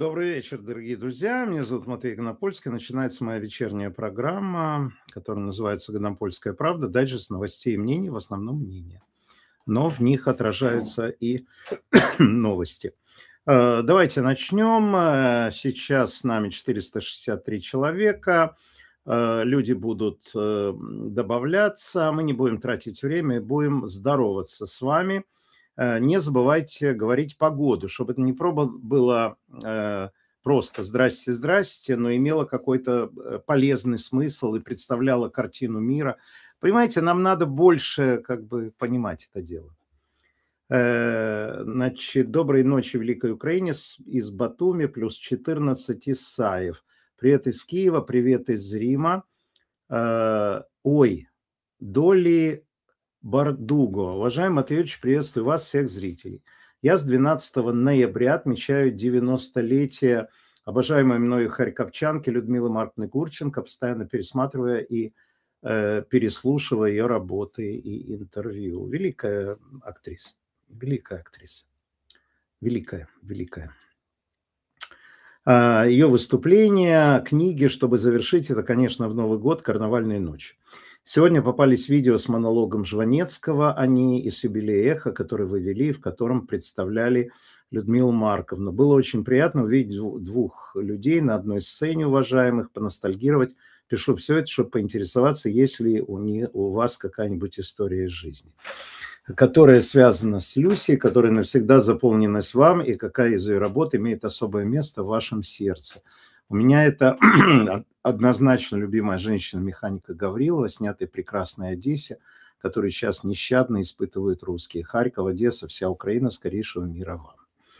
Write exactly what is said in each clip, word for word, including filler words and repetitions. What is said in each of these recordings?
Добрый вечер, дорогие друзья. Меня зовут Матвей Конопольский. Начинается моя вечерняя программа, которая называется «Конопольская правда». Дайджест новостей и мнений, в основном мнения. Но в них отражаются и новости. Э, Давайте начнем. Э, Сейчас с нами четыреста шестьдесят три человека. Э, Люди будут э, добавляться. Мы не будем тратить время и будем здороваться с вами. Э, Не забывайте говорить погоду, чтобы это не проба было э, просто «здрасте, здрасте», но имело какой-то э, полезный смысл и представляло картину мира. Понимаете, нам надо больше как бы понимать это дело. Э, Значит, доброй ночи, Великой Украине, с- из Батуми, плюс четырнадцать, Исаев. Привет из Киева, привет из Рима. Э, Ой, Доли Бардуго. Уважаемый Матвеевич, приветствую вас, всех зрителей. Я с двенадцатого ноября отмечаю девяностолетие обожаемой мною харьковчанки Людмилы Марковны Гурченко, постоянно пересматривая и э, переслушивая ее работы и интервью. Великая актриса. Великая актриса. Великая, великая. А, Ее выступления, книги, чтобы завершить это, конечно, в Новый год, «Карнавальные ночи». Сегодня попались видео с монологом Жванецкого, они и с юбилея «Эхо», который вы вели, в котором представляли Людмилу Марковну. Было очень приятно увидеть дву- двух людей на одной сцене, уважаемых, поностальгировать. Пишу все это, чтобы поинтересоваться, есть ли у, не, у вас какая-нибудь история из жизни, которая связана с Люсей, которая навсегда заполнилась вам, и какая из ее работ имеет особое место в вашем сердце. У меня это однозначно любимая женщина-механика Гаврилова, снятая в прекрасной Одессе, которую сейчас нещадно испытывают русские. Харьков, Одесса, вся Украина, скорейшего мира вам.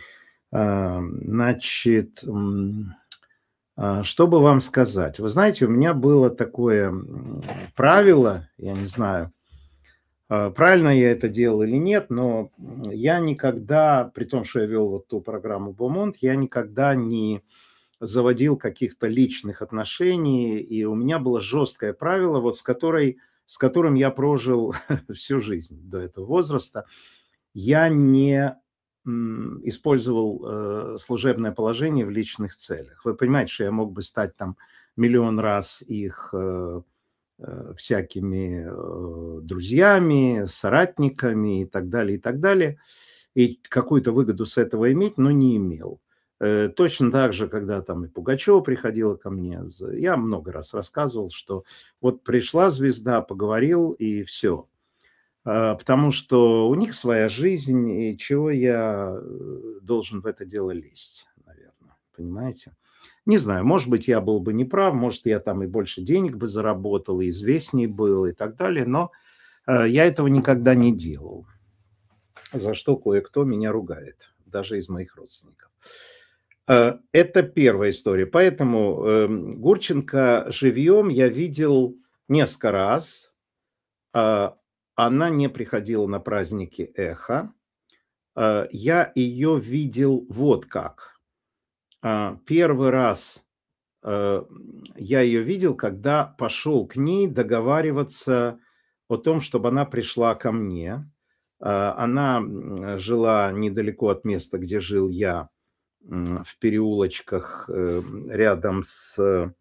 А, Значит, м, а, что бы вам сказать? Вы знаете, у меня было такое м, правило, я не знаю, а, правильно я это делал или нет, но я никогда, при том, что я вел вот ту программу «Бомонд», я никогда не заводил каких-то личных отношений, и у меня было жесткое правило, вот с, которой, с которым я прожил всю жизнь до этого возраста. Я не м, использовал э, служебное положение в личных целях. Вы понимаете, что я мог бы стать там миллион раз их э, э, всякими э, друзьями, соратниками и так далее, и так далее, и какую-то выгоду с этого иметь, но не имел. Э, Точно так же, когда там и Пугачева приходила ко мне, за- я много раз рассказывал, что вот пришла звезда, поговорил и все. Потому что у них своя жизнь, и чего я э, должен в это дело лезть, наверное, понимаете? Не знаю, может быть, я был бы неправ, может, я там и больше денег бы заработал, и известней был, и так далее, но э, я этого никогда не делал, за что кое-кто меня ругает, даже из моих родственников. Э, Это первая история. Поэтому эм, Гурченко живьем я видел несколько раз. А, Она не приходила на праздники «Эхо». Э, Я ее видел вот как. А, Первый раз э, я ее видел, когда пошел к ней договариваться о том, чтобы она пришла ко мне. А, Она м, жила недалеко от места, где жил я, м, в переулочках э, рядом с э,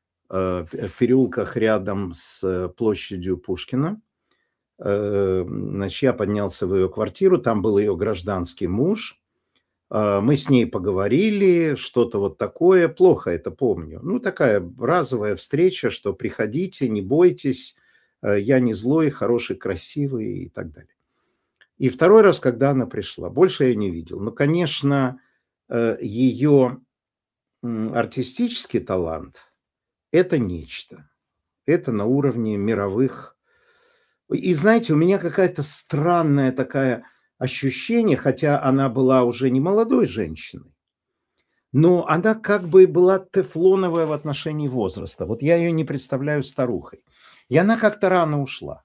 в переулках рядом с площадью Пушкина. Э, Значит, я поднялся в ее квартиру, там был ее гражданский муж. А, Мы с ней поговорили, что-то вот такое. Плохо это помню. Ну, такая разовая встреча, что приходите, не бойтесь, э, я не злой, хороший, красивый и так далее. И второй раз, когда она пришла, больше я не видел. Но, конечно, э, ее м, артистический талант – это нечто. Это на уровне мировых. И знаете, у меня какая-то странная такая ощущение, хотя она была уже не молодой женщиной, но она как бы была тефлоновая в отношении возраста. Вот я ее не представляю старухой. И она как-то рано ушла.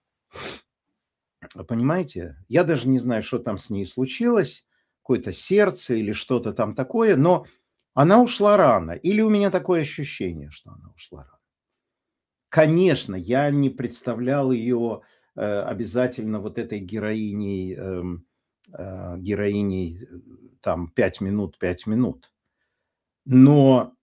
Понимаете? Я даже не знаю, что там с ней случилось, какое-то сердце или что-то там такое, но она ушла рано. Или у меня такое ощущение, что она ушла рано. Конечно, я не представлял ее э, обязательно вот этой героиней, эм, э, героиней э, там пять минут, пять минут. Но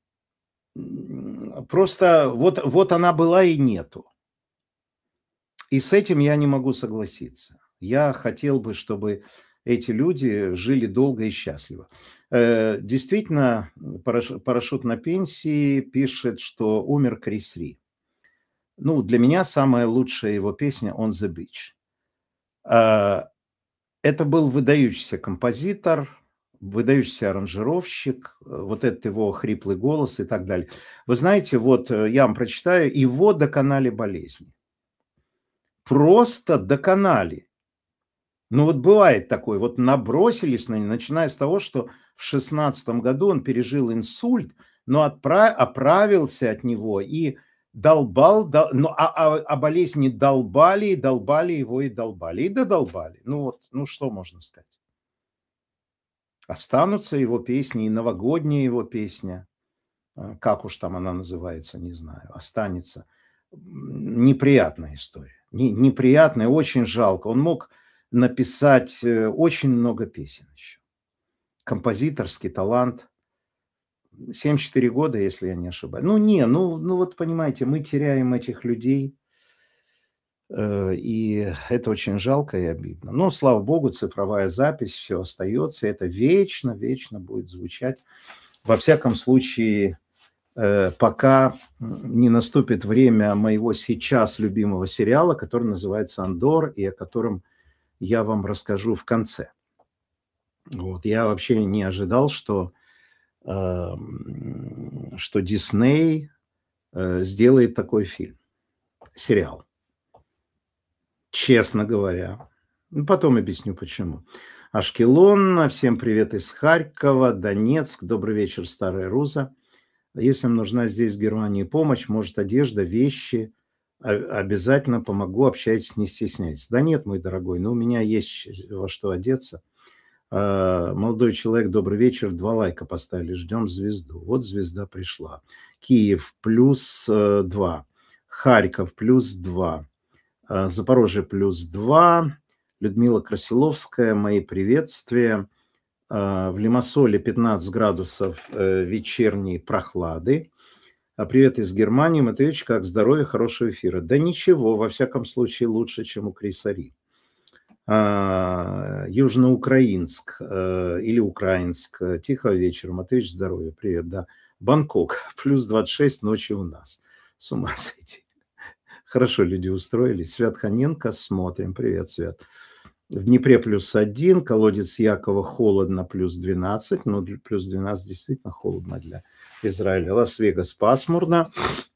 просто вот, вот она была и нету. И с этим я не могу согласиться. Я хотел бы, чтобы эти люди жили долго и счастливо. Э, действительно, параш- парашют на пенсии пишет, что умер Крис Ри. Ну, для меня самая лучшая его песня «On the Beach». А, Это был выдающийся композитор, выдающийся аранжировщик, э, вот этот его хриплый голос и так далее. Вы знаете, вот э, я вам прочитаю, его доконали болезни. Просто доконали. Ну вот бывает такое, вот набросились на него, начиная с того, что в шестнадцатом году он пережил инсульт, но отпра- оправился от него и долбал, дол- ну, а, а, а болезни долбали, и долбали его, и долбали, и додолбали. Ну вот, ну что можно сказать? Останутся его песни, и новогодняя его песня, э, как уж там она называется, не знаю, останется. М, Неприятная история. Не- неприятная, очень жалко. Он мог написать э, очень много песен еще. Композиторский талант. семьдесят четыре года, если я не ошибаюсь. Ну, не, ну, ну вот понимаете, мы теряем этих людей, э, и это очень жалко и обидно. Но, слава богу, цифровая запись, все остается, это вечно, вечно будет звучать. Во всяком случае, э, пока не наступит время моего сейчас любимого сериала, который называется «Андор», и о котором я вам расскажу в конце. Вот. Я вообще не ожидал, что, эм, что Дисней э, сделает такой фильм, сериал. Честно говоря. Ну, потом объясню, почему. Ашкелон, всем привет из Харькова, Донецк, добрый вечер, Старая Руза. Если вам нужна здесь в Германии помощь, может, одежда, вещи, а- обязательно помогу, общайтесь, не стесняйтесь. Да нет, мой дорогой, но у меня есть во что одеться. А, Молодой человек, добрый вечер, два лайка поставили, ждем звезду. Вот звезда пришла. Киев плюс э, два, Харьков плюс два, а, Запорожье плюс два, Людмила Красиловская, мои приветствия. А, В Лимассоле пятнадцать градусов э, вечерней прохлады. А привет из Германии. Матвеевич, как здоровье, хорошего эфира. Да ничего, во всяком случае, лучше, чем у Криса Ри. А, Южноукраинск э, или Украинск. э, Тихого вечера. Матвеевич, здоровья. Привет, да. Бангкок. Плюс двадцать шесть ночи у нас. С ума сойти. Хорошо люди устроились. Свят Ханенко, смотрим. Привет, Свят. В Днепре плюс один, колодец Якова холодно, плюс двенадцать. Ну, для- плюс двенадцать действительно холодно для Израиля. Лас-Вегас пасмурно.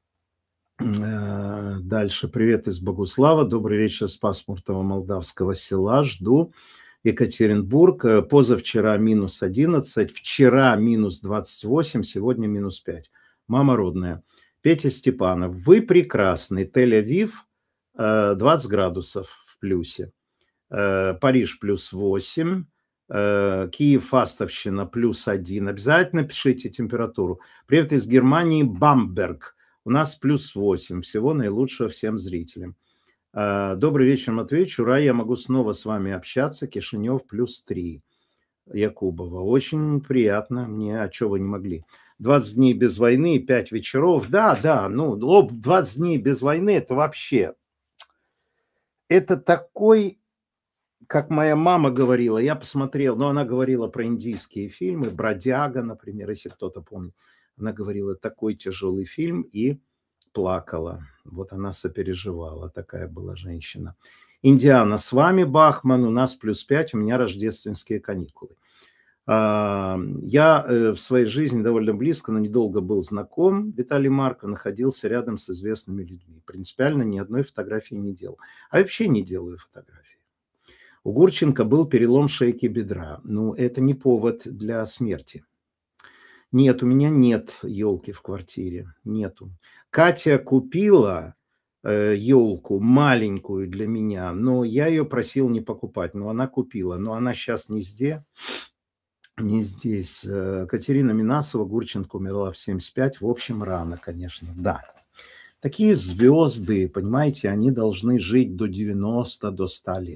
Э, Дальше. Привет из Богуслава. Добрый вечер с пасмурного молдавского села. Жду. Екатеринбург. Э, Позавчера минус одиннадцать, вчера минус двадцать восемь, сегодня минус пять. Мама родная. Петя Степанов. Вы прекрасный. Тель-Авив э, двадцать градусов в плюсе. Э, Париж плюс восемь. э, Киев, Фастовщина плюс один. Обязательно пишите температуру. Привет из Германии. Бамберг. У нас плюс восемь. Всего наилучшего всем зрителям. Э, Добрый вечер, Матвеевич. Ура, я могу снова с вами общаться. Кишинев плюс три. Якубова. Очень приятно. Мне, а что вы не могли? двадцать дней без войны, пять вечеров. Да, да, ну, об, двадцать дней без войны, это вообще, это такой, как моя мама говорила, я посмотрел, но она говорила про индийские фильмы, «Бродяга», например, если кто-то помнит. Она говорила, такой тяжелый фильм, и плакала. Вот она сопереживала, такая была женщина. Индиана, с вами Бахман, у нас плюс пять, у меня рождественские каникулы. А, Я э, в своей жизни довольно близко, но недолго был знаком. Виталий Марко находился рядом с известными людьми. Принципиально ни одной фотографии не делал. А вообще не делаю фотографии. У Гурченко был перелом шейки бедра. Ну, это не повод для смерти. Нет, у меня нет елки в квартире. Нету. Катя купила э, елку маленькую для меня, но я ее просил не покупать. Но она купила. Но она сейчас не здесь. Не здесь. Э, Катерина Минасова, Гурченко умерла в семьдесят пять. В общем, рано, конечно, да. Такие звезды, понимаете, они должны жить до девяноста, до ста лет.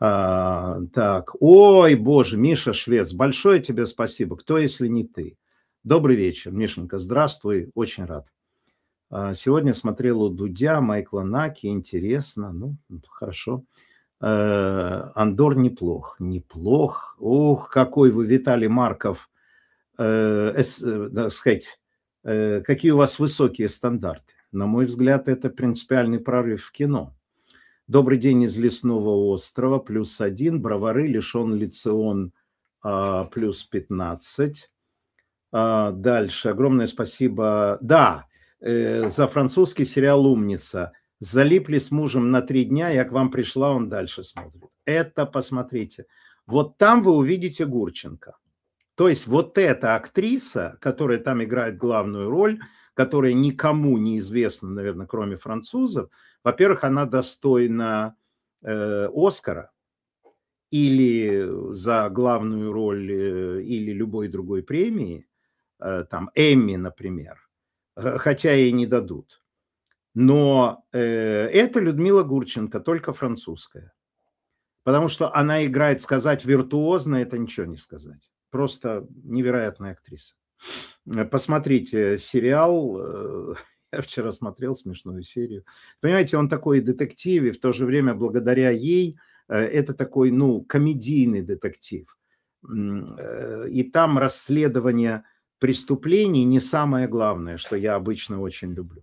А, так, ой, боже, Миша Швец, большое тебе спасибо. Кто, если не ты? Добрый вечер, Мишенька, здравствуй, очень рад. Сегодня смотрел у Дудя, Майкла Наки, интересно, ну, хорошо. Андор неплох, неплох. Ух, какой вы, Виталий Марков, э, эс, э, так сказать, э, какие у вас высокие стандарты. На мой взгляд, это принципиальный прорыв в кино. Добрый день из Лесного острова, плюс один, Бровары, лишен лицеон, а, плюс пятнадцать. А, дальше, огромное спасибо. Да, э, за французский сериал «Умница». Залипли с мужем на три дня, я к вам пришла, он дальше смотрит. Это посмотрите. Вот там вы увидите Гурченко. То есть вот эта актриса, которая там играет главную роль, которая никому не известна, наверное, кроме французов, во-первых, она достойна э, Оскара или за главную роль, э, или любой другой премии, э, там Эмми, например, хотя ей не дадут. Но э, это Людмила Гурченко, только французская. Потому что она играет, сказать виртуозно, это ничего не сказать. Просто невероятная актриса. Посмотрите сериал. Я вчера смотрел смешную серию. Понимаете, он такой детектив, и в то же время благодаря ей это такой, ну, комедийный детектив. И там расследование преступлений не самое главное, что я обычно очень люблю.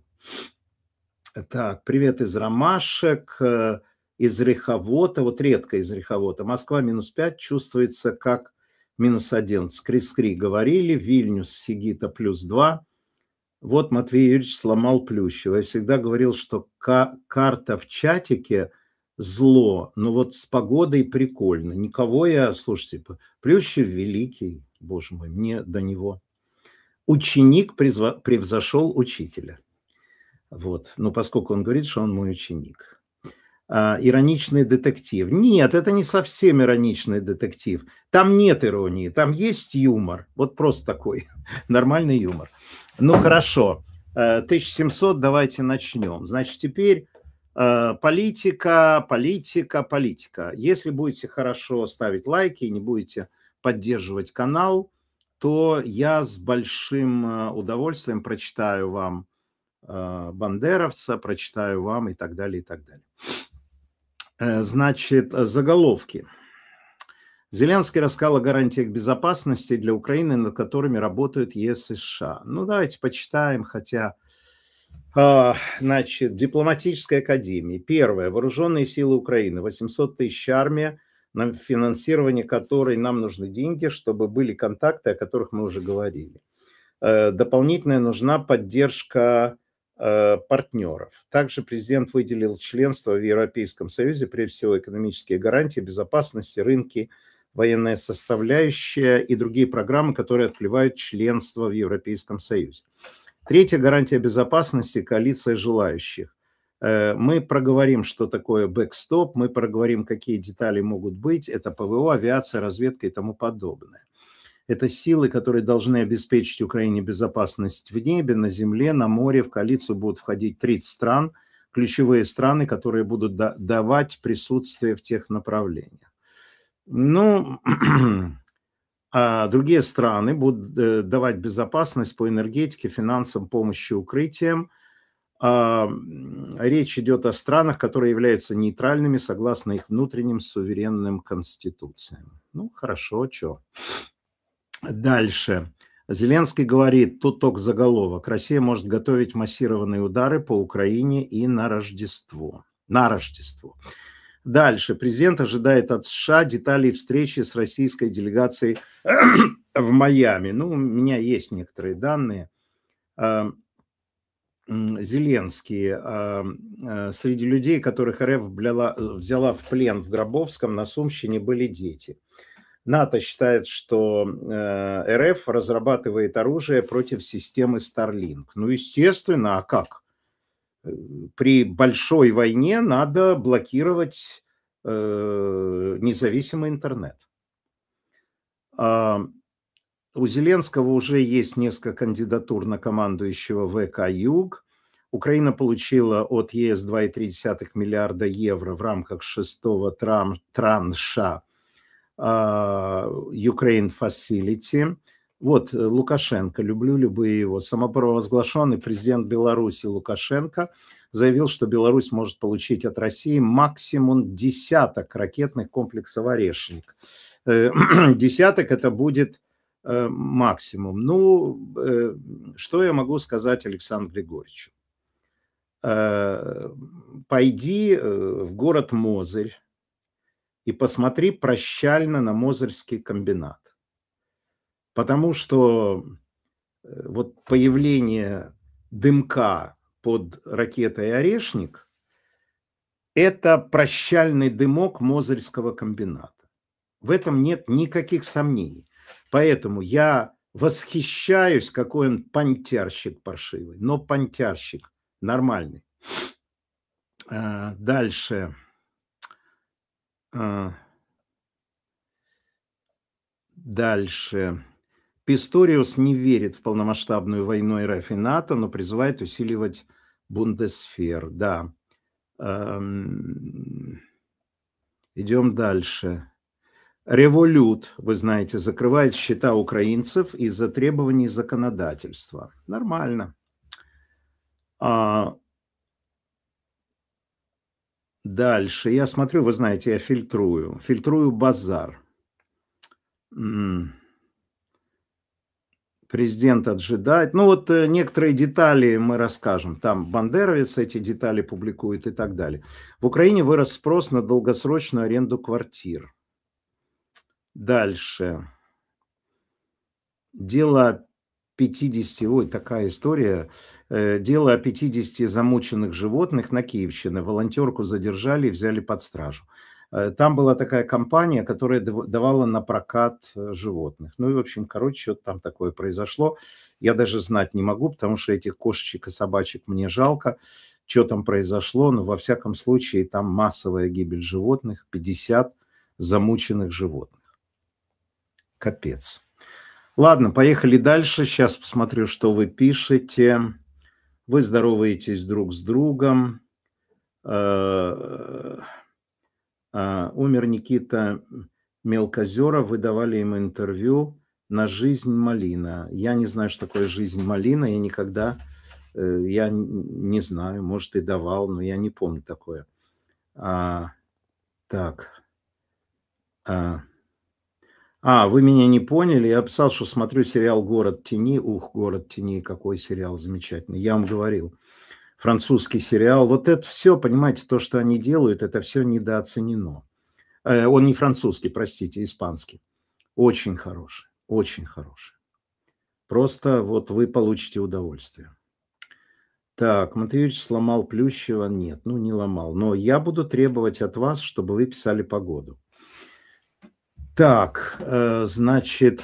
Так, привет из Ромашек, из Реховота, вот редко из Реховота. Москва минус пять, чувствуется как минус один. Скри-скри говорили, Вильнюс, Сигита плюс два. Вот Матвей Юрьевич сломал Плющева. Я всегда говорил, что карта в чатике зло, но вот с погодой прикольно. Никого я, слушайте, Плющев великий, боже мой, мне до него. Ученик превзошел учителя. Вот. Но поскольку он говорит, что он мой ученик. А, ироничный детектив. Нет, это не совсем ироничный детектив. Там нет иронии, там есть юмор. Вот просто такой нормальный юмор. Ну хорошо, тысяча семьсот, давайте начнем. Значит, теперь политика, политика, политика. Если будете хорошо ставить лайки и не будете поддерживать канал, то я с большим удовольствием прочитаю вам бандеровца, прочитаю вам и так далее, и так далее. Значит, заголовки. Зеленский рассказал о гарантиях безопасности для Украины, над которыми работают ЕС и США. Ну, давайте почитаем, хотя... Значит, дипломатическая академия. Первое. Вооруженные силы Украины. восемьсот тысяч армия, на финансирование которой нам нужны деньги, чтобы были контакты, о которых мы уже говорили. Дополнительная нужна поддержка партнеров. Также президент выделил членство в Европейском Союзе, прежде всего экономические гарантии, безопасности, рынки, военная составляющая и другие программы, которые открывают членство в Европейском Союзе. Третья гарантия безопасности – коалиция желающих. Мы проговорим, что такое бэкстоп, мы проговорим, какие детали могут быть. Это ПВО, авиация, разведка и тому подобное. Это силы, которые должны обеспечить Украине безопасность в небе, на земле, на море. В коалицию будут входить тридцать стран, ключевые страны, которые будут давать присутствие в тех направлениях. Ну, а другие страны будут давать безопасность по энергетике, финансам, помощи, укрытиям. Речь идет о странах, которые являются нейтральными согласно их внутренним суверенным конституциям. Ну, хорошо, что. Дальше. Зеленский говорит, тут только заголовок, Россия может готовить массированные удары по Украине и на Рождество. На Рождество. Дальше. Президент ожидает от США деталей встречи с российской делегацией в Майами. Ну, у меня есть некоторые данные. Зеленский. Среди людей, которых РФ взяла в плен в Гробовском, на Сумщине были дети. НАТО считает, что РФ разрабатывает оружие против системы Starlink. Ну, естественно, а как? При большой войне надо блокировать э, независимый интернет. А у Зеленского уже есть несколько кандидатур на командующего ВК «Юг». Украина получила от ЕС два и три десятых миллиарда евро в рамках шестого тран транша Ukraine Facility. Вот Лукашенко, люблю любые его. Самопровозглашенный президент Беларуси Лукашенко заявил, что Беларусь может получить от России максимум десяток ракетных комплексов «Орешник». Десяток это будет максимум. Ну, что я могу сказать Александру Григорьевичу? Пойди в город Мозырь и посмотри прощально на Мозырский комбинат. Потому что вот появление дымка под ракетой «Орешник» – это прощальный дымок Мозырского комбината. В этом нет никаких сомнений. Поэтому я восхищаюсь, какой он понтярщик паршивый, но понтярщик нормальный. Дальше. Дальше. Писториус не верит в полномасштабную войну РФ и НАТО, но призывает усиливать Бундесвер. Да. Идем дальше. Револют, вы знаете, закрывает счета украинцев из-за требований законодательства. Нормально. А... Дальше. Я смотрю, вы знаете, я фильтрую. Фильтрую базар. Президент отжидает. Ну вот некоторые детали мы расскажем. Там Бандеровец эти детали публикует и так далее. В Украине вырос спрос на долгосрочную аренду квартир. Дальше. Дело о пятидесяти, ой, такая история. Дело о пятидесяти замученных животных на Киевщине. Волонтерку задержали и взяли под стражу. Там была такая компания, которая давала на прокат животных. Ну и, в общем, короче, что-то там такое произошло. Я даже знать не могу, потому что этих кошечек и собачек мне жалко, что там произошло. Но, во всяком случае, там массовая гибель животных, пятьдесят замученных животных. Капец. Ладно, поехали дальше. Сейчас посмотрю, что вы пишете. Вы здороваетесь друг с другом. Умер Никита Мелкозеров, вы давали ему интервью на «Жизнь малина». Я не знаю, что такое «Жизнь малина», я никогда, я не знаю, может и давал, но я не помню такое. А, так. А, а, вы меня не поняли, я писал, что смотрю сериал «Город тени». Ух, «Город тени», какой сериал замечательный, я вам говорил. Французский сериал, вот это все, понимаете, то, что они делают, это все недооценено. Он не французский, простите, испанский. Очень хороший, очень хороший. Просто вот вы получите удовольствие. Так, Матвеевич сломал Плющева? Нет, ну не ломал. Но я буду требовать от вас, чтобы вы писали погоду. Так, значит,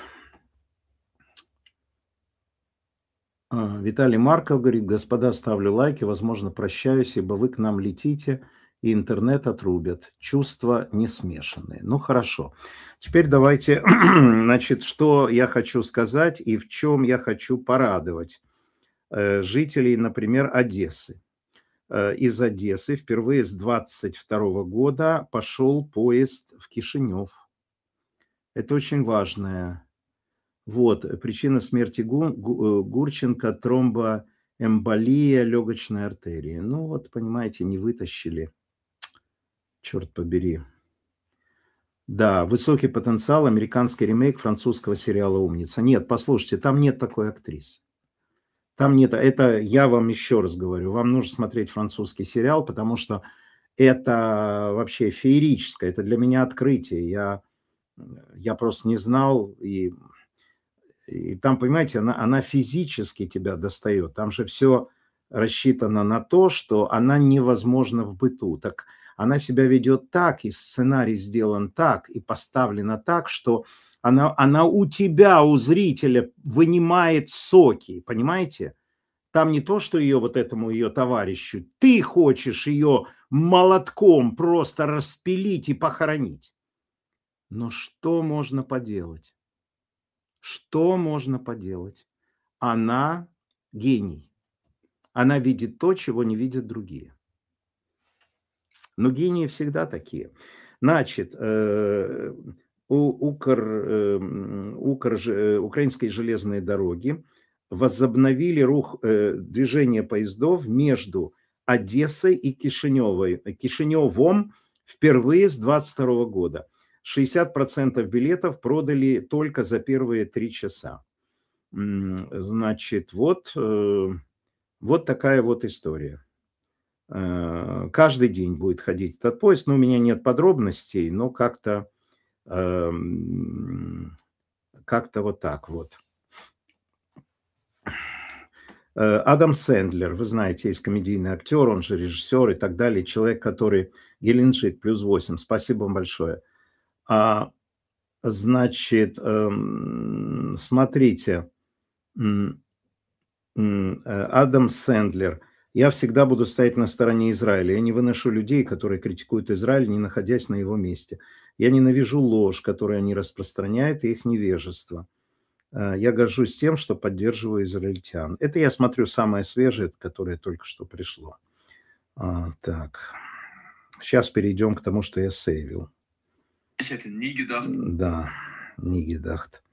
Виталий Марков говорит, господа, ставлю лайки, возможно, прощаюсь, ибо вы к нам летите, и интернет отрубят. Чувства не смешанные. Ну, хорошо. Теперь давайте, значит, что я хочу сказать и в чем я хочу порадовать жителей, например, Одессы. Из Одессы впервые с двадцать второго года пошел поезд в Кишинев. Это очень важное. Вот, причина смерти Гурченко – тромбоэмболия легочной артерии. Ну вот, понимаете, не вытащили. Черт побери. Да, высокий потенциал, американский ремейк французского сериала «Умница». Нет, послушайте, там нет такой актрисы. Там нет, это я вам еще раз говорю, вам нужно смотреть французский сериал, потому что это вообще феерическое, это для меня открытие. Я, я просто не знал, и, и там, понимаете, она, она физически тебя достает. Там же все рассчитано на то, что она невозможна в быту. Так она себя ведет так, и сценарий сделан так, и поставлена так, что она, она у тебя, у зрителя вынимает соки, понимаете? Там не то, что ее вот этому ее товарищу, ты хочешь ее молотком просто распилить и похоронить. Но что можно поделать? Что можно поделать? Она гений. Она видит то, чего не видят другие. Но гении всегда такие. Значит, Укр, э, Укр, э, украинские железные дороги возобновили рух, э, движение поездов между Одессой и Кишиневой, Кишиневом впервые с двадцать второго года. шестьдесят процентов билетов продали только за первые три часа. Значит, вот, э, вот такая вот история. Э, каждый день будет ходить этот поезд, но у меня нет подробностей, но как-то эм, как-то вот так вот. Э, Адам Сэндлер, вы знаете, есть комедийный актер, он же режиссер и так далее, человек, который Геленджик плюс восемь. Спасибо вам большое. А, значит, эм, смотрите, м, м, э, Адам Сэндлер. Я всегда буду стоять на стороне Израиля. Я не выношу людей, которые критикуют Израиль, не находясь на его месте. Я ненавижу ложь, которую они распространяют, и их невежество. Э, Я горжусь тем, что поддерживаю израильтян. Это я смотрю самое свежее, которое только что пришло. А, так. Сейчас перейдем к тому, что я сейвил. Да, не gedacht.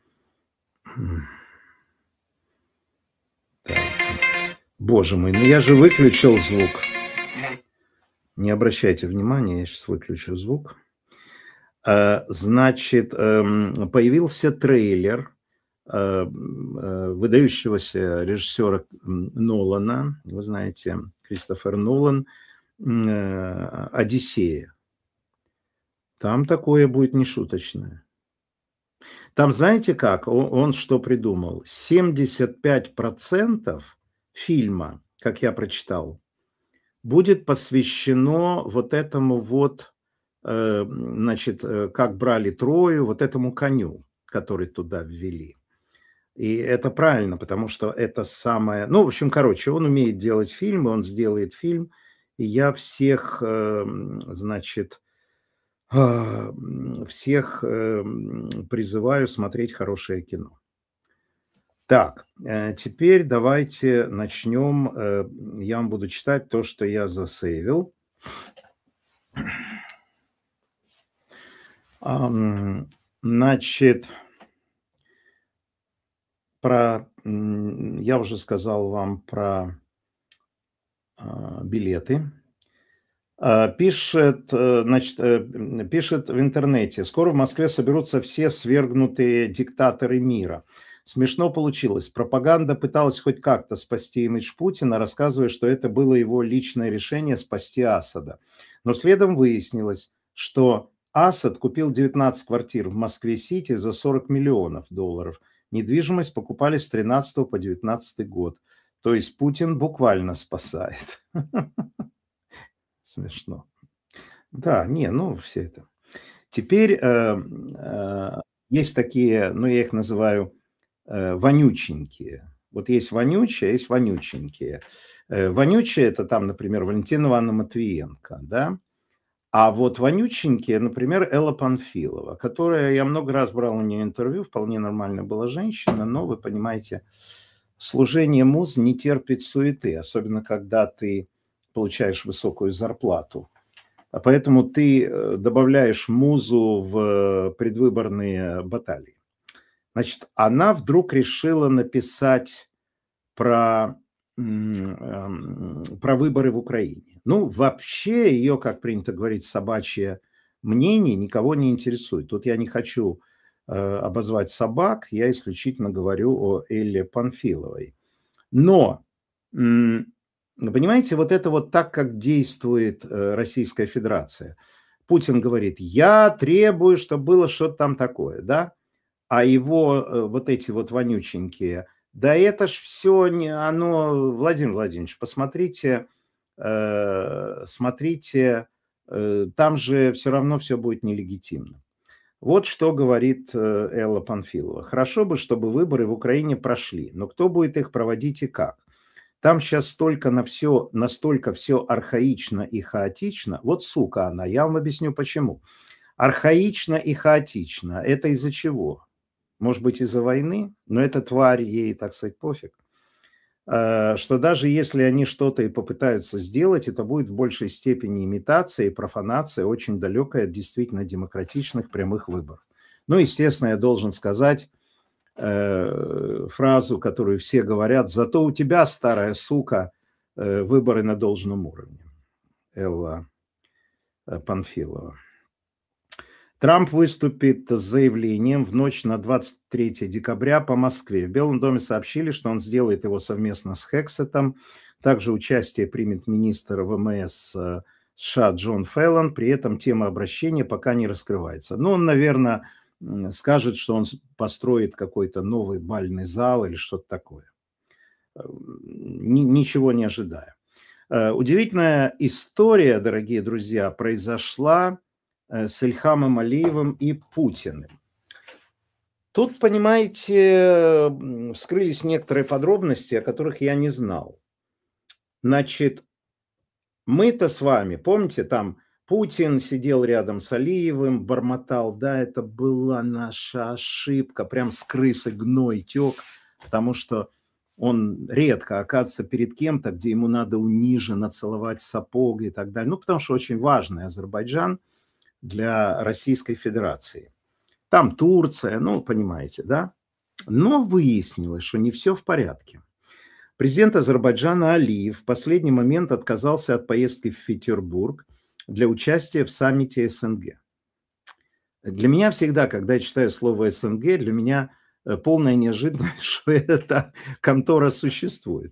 Так. Боже мой, ну я же выключил звук. Не обращайте внимания, я сейчас выключу звук. А, значит, эм, появился трейлер э, выдающегося режиссера Нолана, вы знаете, Кристофер Нолан, э, «Одиссея». Там такое будет нешуточное. Там знаете как? Он, он что придумал? семьдесят пять процентов фильма, как я прочитал, будет посвящено вот этому вот, э, значит, э, как брали Трою, вот этому коню, который туда ввели. И это правильно, потому что это самое... Ну, в общем, короче, он умеет делать фильмы, он сделает фильм, и я всех, э, значит, а, всех э, призываю смотреть хорошее кино. Так, э, теперь давайте начнем. Э, я вам буду читать то, что я засейвил. Значит, про, я уже сказал вам про а, билеты. А, Пишет, э, значит, э, пишет в интернете: скоро в Москве соберутся все свергнутые диктаторы мира. Смешно получилось. Пропаганда пыталась хоть как-то спасти имидж Путина, рассказывая, что это было его личное решение спасти Асада. Но следом выяснилось, что Асад купил девятнадцать квартир в Москве-Сити за сорок миллионов долларов. Недвижимость покупали с тринадцатого по девятнадцатый год. То есть Путин буквально спасает. Смешно. Да, не, ну все это. Теперь э, э, есть такие, ну я их называю э, вонюченькие. Вот есть вонючие, есть вонюченькие. Э, вонючие это там, например, Валентина Ивановна Матвиенко, да? А вот вонюченькие, например, Элла Панфилова, которая, я много раз брал у нее интервью, вполне нормально была женщина, но вы понимаете, служение муз не терпит суеты, особенно когда ты получаешь высокую зарплату. А поэтому ты добавляешь музу в предвыборные баталии. Значит, она вдруг решила написать про, про выборы в Украине. Ну, вообще ее, как принято говорить, собачье мнение никого не интересует. Тут я не хочу э, обозвать собак, я исключительно говорю о Элле Панфиловой. Но... Понимаете, вот это вот так, как действует Российская Федерация. Путин говорит: я требую, чтобы было что-то там такое, да? А его вот эти вот вонюченькие: да это ж все, не, оно, Владимир Владимирович, посмотрите, э, смотрите, э, там же все равно все будет нелегитимно. Вот что говорит Элла Панфилова. Хорошо бы, чтобы выборы в Украине прошли, но кто будет их проводить и как? Там сейчас столько на все, настолько все архаично и хаотично. Вот сука она, я вам объясню почему. Архаично и хаотично. Это из-за чего? Может быть, из-за войны? Но эта тварь, ей, так сказать, пофиг. Что даже если они что-то и попытаются сделать, это будет в большей степени имитация и профанация, очень далекая от действительно демократичных прямых выборов. Ну, естественно, я должен сказать э, фразу, которую все говорят: «Зато у тебя, старая сука, э, выборы на должном уровне». Элла э, Панфилова. Трамп выступит с заявлением в ночь на двадцать третье декабря по Москве. В Белом доме сообщили, что он сделает его совместно с Хексетом. Также участие примет министр ВМС э, США Джон Фэллон. При этом тема обращения пока не раскрывается. Но он, наверное, м, скажет, что он с- построит какой-то новый бальный зал или что-то такое. Э, ни- Ничего не ожидая. Э, Удивительная история, дорогие друзья, произошла э, с Ильхамом Алиевым и Путиным. Тут, понимаете, м, вскрылись некоторые подробности, о которых я не знал. Значит, мы-то с вами, помните, там Путин сидел рядом с Алиевым, бормотал: да, это была наша ошибка, прям с крысы гной тек, потому что он редко оказывается перед кем-то, где ему надо униженно целовать сапог и так далее. Ну, потому что очень важный Азербайджан для Российской Федерации. Там Турция, ну, понимаете, да? Но выяснилось, что не все в порядке. Президент Азербайджана Алиев в последний момент отказался от поездки в Петербург для участия в саммите СНГ. Для меня всегда, когда я читаю слово СНГ, для меня э, полная неожиданность, что эта контора существует.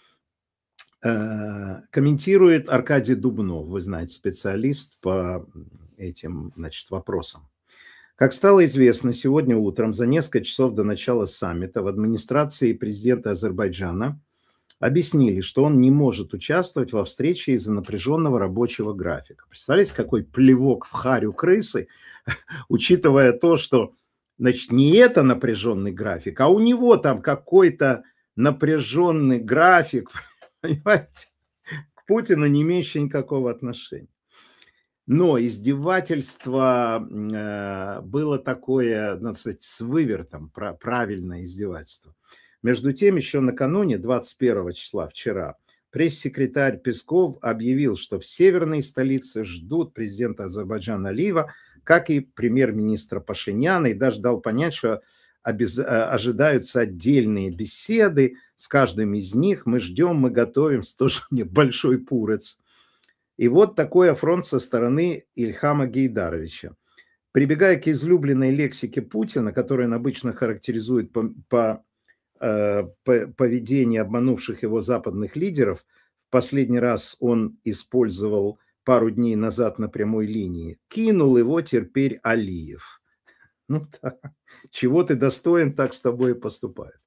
Э, Комментирует Аркадий Дубнов, вы знаете, специалист по этим, значит, вопросам. Как стало известно, сегодня утром, за несколько часов до начала саммита, в администрации президента Азербайджана объяснили, что он не может участвовать во встрече из-за напряженного рабочего графика. Представляете, какой плевок в харю крысы, учитывая то, что, значит, не это напряженный график, а у него там какой-то напряженный график, понимаете, к Путину не имеющий никакого отношения. Но издевательство э, было такое, надо сказать, с вывертом, правильное издевательство. Между тем, еще накануне, двадцать первого числа, вчера, пресс-секретарь Песков объявил, что в северной столице ждут президента Азербайджана Алиева, как и премьер-министра Пашиняна, и даже дал понять, что обез... ожидаются отдельные беседы с каждым из них. Мы ждем, мы готовимся, тоже мне большой пурец. И вот такой афронт со стороны Ильхама Гейдаровича. Прибегая к излюбленной лексике Путина, которую он обычно характеризует по, по, э, по поведению обманувших его западных лидеров, в последний раз он использовал пару дней назад на прямой линии, кинул его теперь Алиев. Ну да, чего ты достоин, так с тобой и поступают.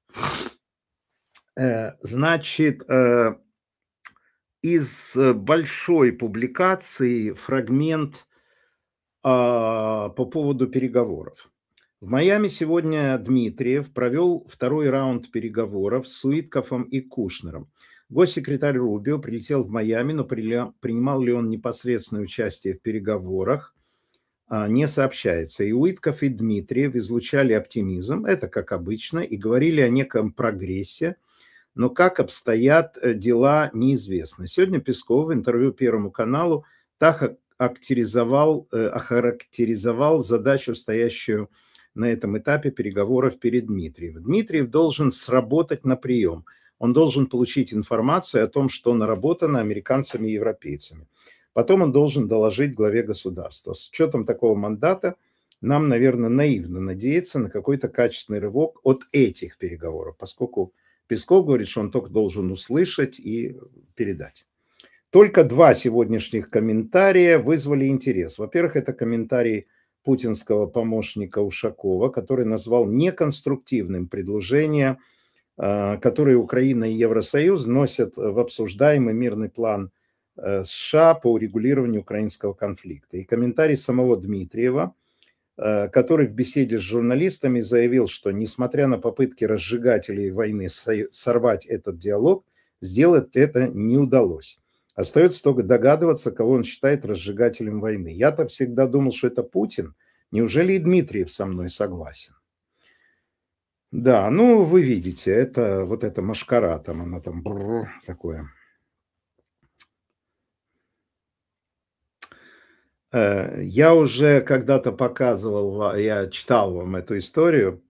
Э, значит, э, из большой публикации фрагмент а, по поводу переговоров. В Майами сегодня Дмитриев провел второй раунд переговоров с Уиткофом и Кушнером. Госсекретарь Рубио прилетел в Майами, но принимал ли он непосредственное участие в переговорах, не сообщается. И Уиткоф, и Дмитриев излучали оптимизм, это как обычно, и говорили о неком прогрессе, но как обстоят дела, неизвестно. Сегодня Песков в интервью Первому каналу так охарактеризовал, охарактеризовал задачу, стоящую на этом этапе переговоров перед Дмитриевым. Дмитриев должен сработать на прием. Он должен получить информацию о том, что наработано американцами и европейцами. Потом он должен доложить главе государства. С учетом такого мандата нам, наверное, наивно надеяться на какой-то качественный рывок от этих переговоров, поскольку Песков говорит, что он только должен услышать и передать. Только два сегодняшних комментария вызвали интерес. Во-первых, это комментарий путинского помощника Ушакова, который назвал неконструктивным предложение, которое Украина и Евросоюз вносят в обсуждаемый мирный план США по урегулированию украинского конфликта. И комментарий самого Дмитриева, который в беседе с журналистами заявил, что несмотря на попытки разжигателей войны сорвать этот диалог, сделать это не удалось. Остается только догадываться, кого он считает разжигателем войны. Я-то всегда думал, что это Путин. Неужели и Дмитриев со мной согласен? Да, ну вы видите, это вот эта машкара, там она там такое. Э, я уже когда-то показывал, ва я читал вам эту историю.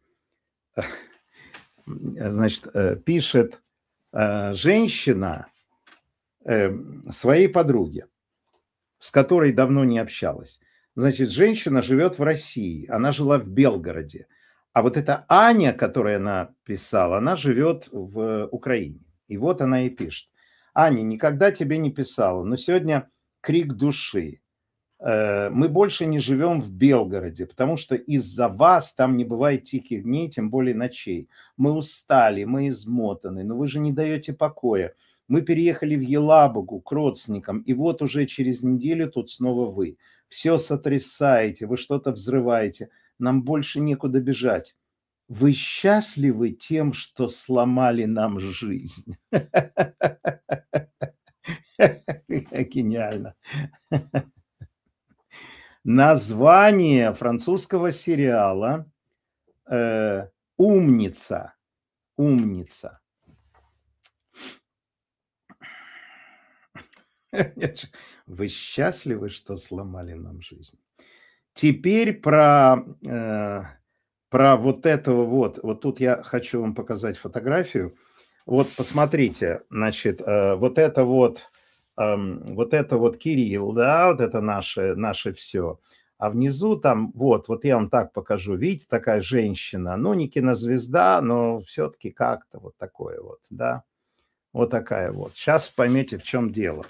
М, значит, э, пишет, э, женщина, эм, своей подруге, с которой давно не общалась. Значит, женщина живет в России, она жила в Белгороде. А вот эта Аня, которой она писала, она живет в Украине. И вот она ей пишет: "Аня, никогда тебе не писала, но сегодня крик души. Э, мы больше не живем в Белгороде, потому что из-за вас там не бывает тихих дней, тем более ночей. Мы устали, мы измотаны, но вы же не даете покоя. Мы переехали в Елабугу к родственникам, и вот уже через неделю тут снова вы. Все сотрясаете, вы что-то взрываете. Нам больше некуда бежать. Вы счастливы тем, что сломали нам жизнь?" Гениально. Название французского сериала, э, "Умница", "Умница". Вы счастливы, что сломали нам жизнь? Теперь про, э, про вот этого вот. Вот тут я хочу вам показать фотографию. Вот посмотрите, значит, э, вот это вот, эм, вот это вот Кирилл, да, вот это наше, наше все. А внизу там, вот, вот я вам так покажу. Видите, такая женщина, ну, не кинозвезда, но все-таки как-то вот такое вот, да. Вот такая вот. Сейчас поймете, в чем дело.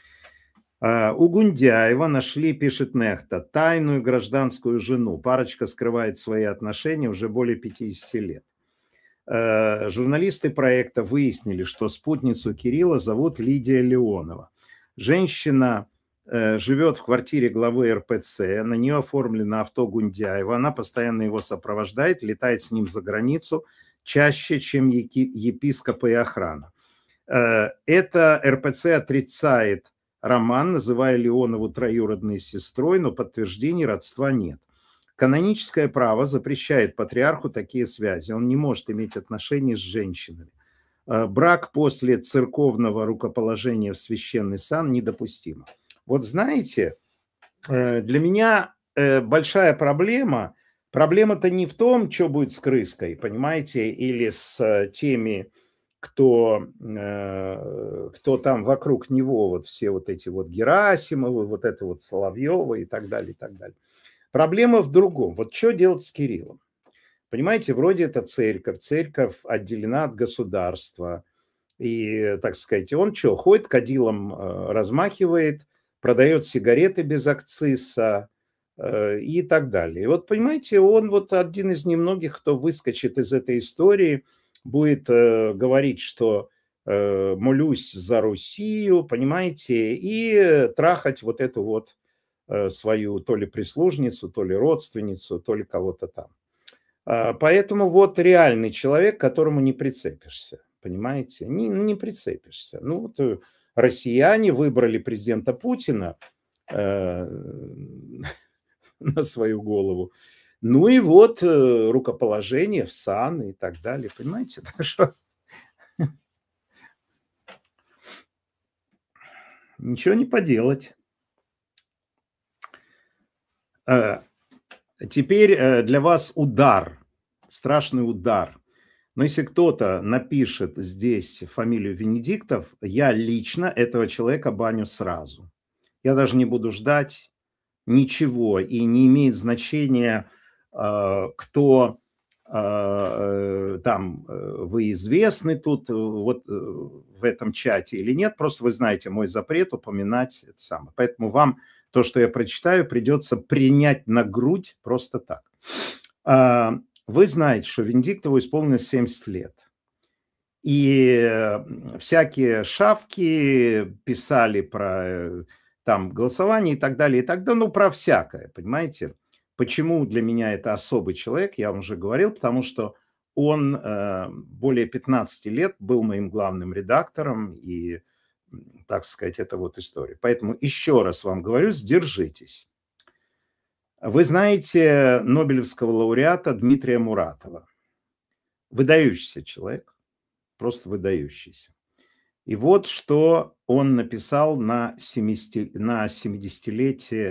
А, У Гундяева нашли, пишет Нехта, тайную гражданскую жену. Парочка скрывает свои отношения уже более пятидесяти лет. Э, Журналисты проекта выяснили, что спутницу Кирилла зовут Лидия Леонова. Женщина э, живет в квартире главы эр пэ цэ, на нее оформлено авто Гундяева, она постоянно его сопровождает, летает с ним за границу чаще, чем епископы и охрана. Э, Это эр пэ цэ отрицает роман, называя Леонову троюродной сестрой, но подтверждений родства нет. Каноническое право запрещает патриарху такие связи. Он не может иметь отношений с женщинами. Э, Брак после церковного рукоположения в священный сан недопустимо. Вот знаете, э, для меня э, большая проблема. Проблема-то не в том, что будет с крыской, понимаете, или с э, теми, кто, э, кто там вокруг него, вот все вот эти вот Герасимовы, вот это вот Соловьева и так далее, и так далее. Проблема в другом. Вот что делать с Кириллом? Понимаете, вроде это церковь, церковь отделена от государства. И, так сказать, он что, ходит, кадилом э, размахивает, продает сигареты без акциза э, и так далее. И вот, понимаете, он вот один из немногих, кто выскочит из этой истории, будет э, говорить, что э, молюсь за Россию, понимаете, и трахать вот эту вот э, свою то ли прислужницу, то ли родственницу, то ли кого-то там. А, Поэтому вот реальный человек, к которому не прицепишься, понимаете? Не, не прицепишься. Ну вот э, россияне выбрали президента Путина э, на свою голову. Ну и вот э, рукоположение в сан и так далее, понимаете? Так что ничего не поделать. Э, Теперь э, для вас удар, страшный удар. Но если кто-то напишет здесь фамилию Венедиктов, я лично этого человека баню сразу. Я даже не буду ждать ничего, и не имеет значения, э, кто э, э, там, э, вы известны тут, э, вот э, в этом чате или нет. Просто вы знаете мой запрет упоминать это самое. Поэтому вам то, что я прочитаю, придется принять на грудь просто так. А, Вы знаете, что Венедиктову исполнилось семьдесят лет. И э, всякие шавки писали про э, там голосование и так далее, и так далее, ну, про всякое, понимаете. Почему для меня это особый человек, я вам уже говорил, потому что он э, более пятнадцати лет был моим главным редактором, и, м, так сказать, это вот история. Поэтому еще раз вам говорю, сдержитесь. Вы знаете нобелевского лауреата Дмитрия Муратова. Выдающийся человек, просто выдающийся. И вот что он написал на семидесятилетие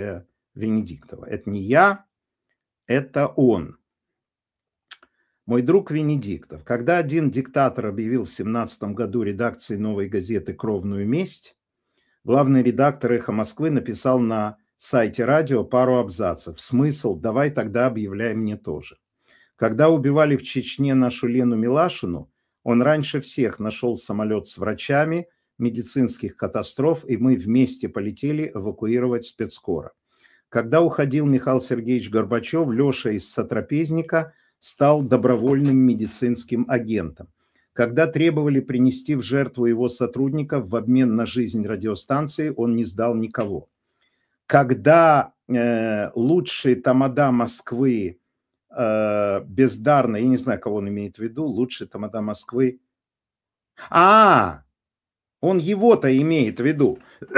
Венедиктова. Это не я, это он. Мой друг Венедиктов. Когда один диктатор объявил в семнадцатом году редакции «Новой газеты» кровную месть, главный редактор «Эхо Москвы» написал на сайте радио пару абзацев. Смысл: давай тогда объявляй мне тоже. Когда убивали в Чечне нашу Лену Милашину, он раньше всех нашел самолет с врачами, медицинских катастроф, и мы вместе полетели эвакуировать спецскора. Когда уходил Михаил Сергеевич Горбачев, Леша из сотрапезника стал добровольным медицинским агентом. Когда требовали принести в жертву его сотрудников в обмен на жизнь радиостанции, он не сдал никого. Когда э, лучшие тамада Москвы э, бездарно, я не знаю, кого он имеет в виду, лучшие тамада Москвы... А, он его-то имеет в виду.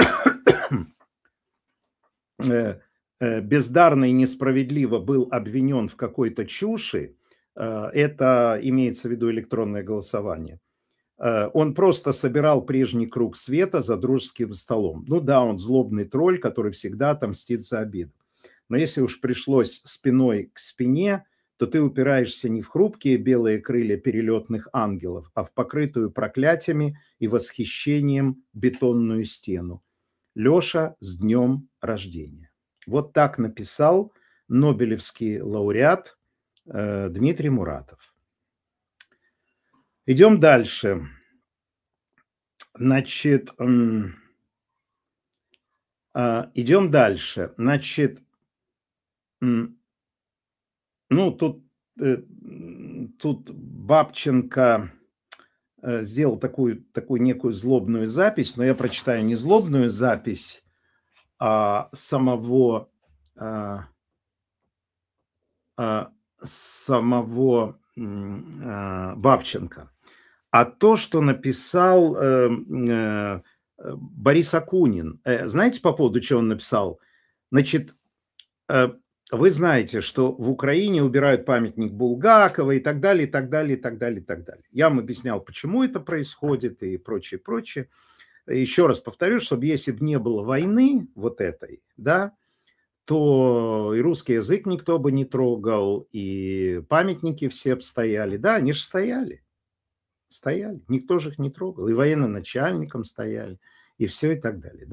Бездарно и несправедливо был обвинен в какой-то чуши, это имеется в виду электронное голосование. Он просто собирал прежний круг света за дружеским столом. Ну да, он злобный тролль, который всегда отомстит за обиду. Но если уж пришлось спиной к спине, то ты упираешься не в хрупкие белые крылья перелетных ангелов, а в покрытую проклятиями и восхищением бетонную стену. Леша, с днем рождения. Вот так написал нобелевский лауреат э, Дмитрий Муратов. Идем дальше. Значит, э, э, идем дальше. Значит, э, ну, тут, э, тут Бабченко э, сделал такую, такую некую злобную запись, но я прочитаю не злобную запись, а самого, а, а, самого а, Бабченко, а то, что написал э, э, Борис Акунин. Э, знаете, по поводу чего он написал? Значит, э, вы знаете, что в Украине убирают памятник Булгакова и так далее, и так далее, и так далее, и так далее. Я вам объяснял, почему это происходит и прочее, прочее. Еще раз повторю, чтобы если бы не было войны вот этой, да, то и русский язык никто бы не трогал, и памятники все бы стояли. Да, они же стояли. Стояли. Никто же их не трогал. И военноначальникам стояли, и все и так далее,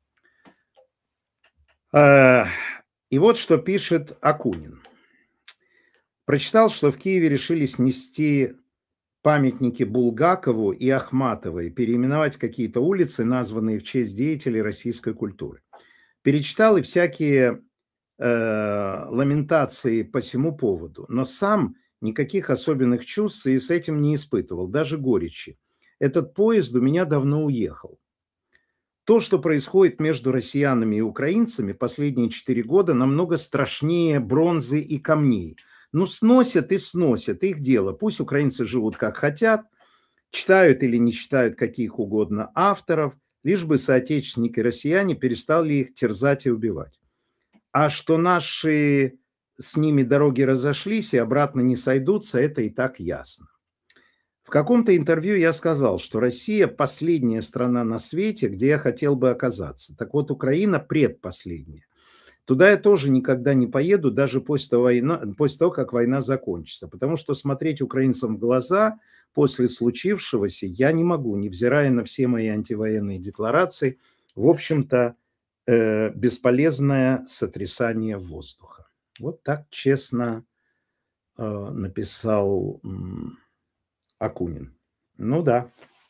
да. И вот что пишет Акунин. Прочитал, что в Киеве решили снести памятники Булгакову и Ахматовой, переименовать какие-то улицы, названные в честь деятелей российской культуры. Перечитал и всякие э, ламентации по всему поводу, но сам никаких особенных чувств и с этим не испытывал, даже горечи. Этот поезд у меня давно уехал. То, что происходит между россиянами и украинцами последние четыре года, намного страшнее бронзы и камней. Ну, сносят и сносят, их дело. Пусть украинцы живут как хотят, читают или не читают каких угодно авторов, лишь бы соотечественники россияне перестали их терзать и убивать. А что наши с ними дороги разошлись и обратно не сойдутся, это и так ясно. В каком-то интервью я сказал, что Россия последняя страна на свете, где я хотел бы оказаться. Так вот, Украина предпоследняя. Туда я тоже никогда не поеду, даже после того, война, после того, как война закончится. Потому что смотреть украинцам в глаза после случившегося я не могу, невзирая на все мои антивоенные декларации. В общем-то, э, бесполезное сотрясание воздуха. Вот так честно э, написал э, Акунин. Ну да.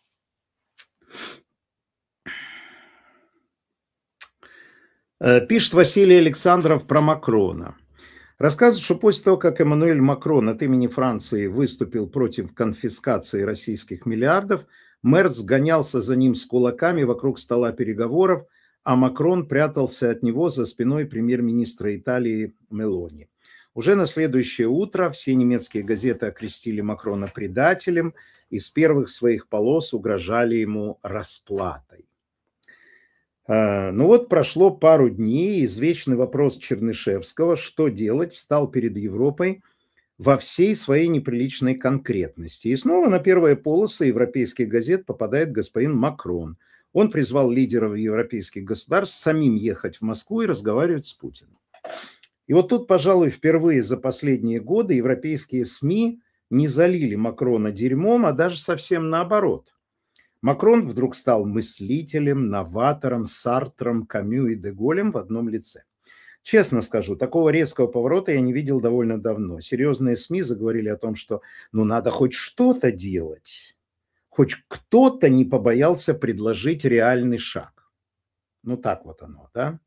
Пишет Василий Александров про Макрона. Рассказывает, что после того, как Эммануэль Макрон от имени Франции выступил против конфискации российских миллиардов, Мерц гонялся за ним с кулаками вокруг стола переговоров, а Макрон прятался от него за спиной премьер-министра Италии Мелони. Уже на следующее утро все немецкие газеты окрестили Макрона предателем и с первых своих полос угрожали ему расплатой. Ну вот прошло пару дней, извечный вопрос Чернышевского, что делать, встал перед Европой во всей своей неприличной конкретности. И снова на первые полосы европейских газет попадает господин Макрон. Он призвал лидеров европейских государств самим ехать в Москву и разговаривать с Путиным. И вот тут, пожалуй, впервые за последние годы европейские СМИ не залили Макрона дерьмом, а даже совсем наоборот. Макрон вдруг стал мыслителем, новатором, Сартром, Камю и Деголем в одном лице. Честно скажу, такого резкого поворота я не видел довольно давно. Серьезные СМИ заговорили о том, что ну надо хоть что-то делать. Хоть кто-то не побоялся предложить реальный шаг. Ну так вот оно, да?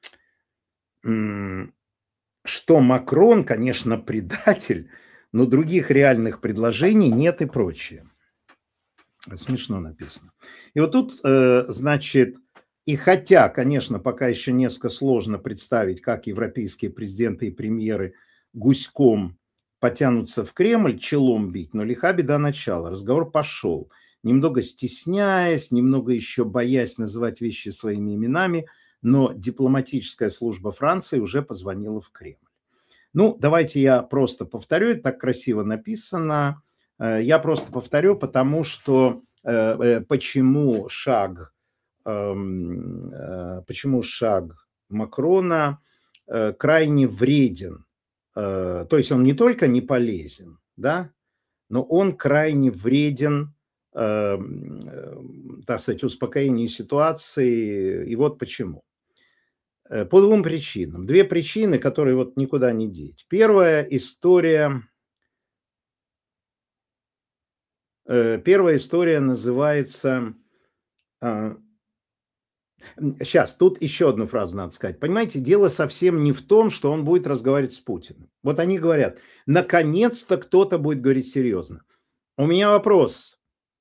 Что Макрон, конечно, предатель, но других реальных предложений нет и прочее. Смешно написано. И вот тут, значит, и хотя, конечно, пока еще несколько сложно представить, как европейские президенты и премьеры гуськом потянутся в Кремль челом бить, но лиха беда начала. Разговор пошел. Немного стесняясь, немного еще боясь называть вещи своими именами, но дипломатическая служба Франции уже позвонила в Кремль. Ну, давайте я просто повторю, это так красиво написано. Я просто повторю, потому что почему шаг, почему шаг Макрона крайне вреден. То есть он не только не полезен, да, но он крайне вреден, так сказать, успокоению ситуации. И вот почему. По двум причинам. Две причины, которые вот никуда не деть. Первая история, первая история называется... Сейчас, тут еще одну фразу надо сказать. Понимаете, дело совсем не в том, что он будет разговаривать с Путиным. Вот они говорят, наконец-то кто-то будет говорить серьезно. У меня вопрос.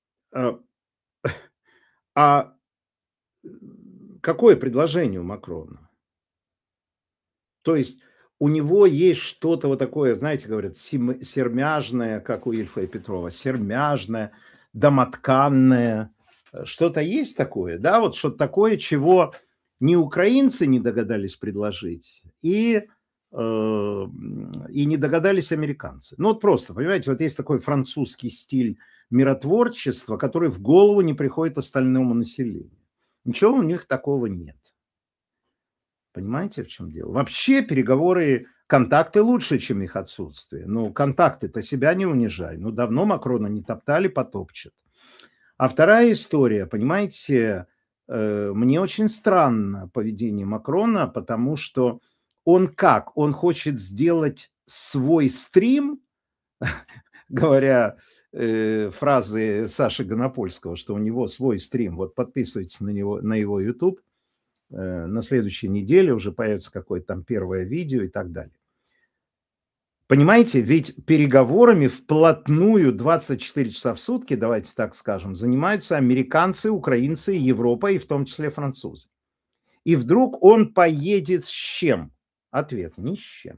А какое предложение у Макрона? То есть у него есть что-то вот такое, знаете, говорят, сермяжное, как у Ильфа и Петрова, сермяжное, домотканное. Что-то есть такое, да, вот что-то такое, чего ни украинцы не догадались предложить, и, э, и не догадались американцы. Ну вот просто, понимаете, вот есть такой французский стиль миротворчества, который в голову не приходит остальному населению. Ничего у них такого нет. Понимаете, в чем дело? Вообще переговоры, контакты лучше, чем их отсутствие. Ну, контакты-то себя не унижай. Ну, давно Макрона не топтали, потопчет. А вторая история, понимаете, э, мне очень странно поведение Макрона, потому что он как? Он хочет сделать свой стрим, говоря э, фразы Саши Гонопольского, что у него свой стрим. Вот подписывайтесь на него, на его YouTube. На следующей неделе уже появится какое-то там первое видео и так далее. Понимаете, ведь переговорами вплотную двадцать четыре часа в сутки, давайте так скажем, занимаются американцы, украинцы, Европа и в том числе французы. И вдруг он поедет с чем? Ответ – ни с чем.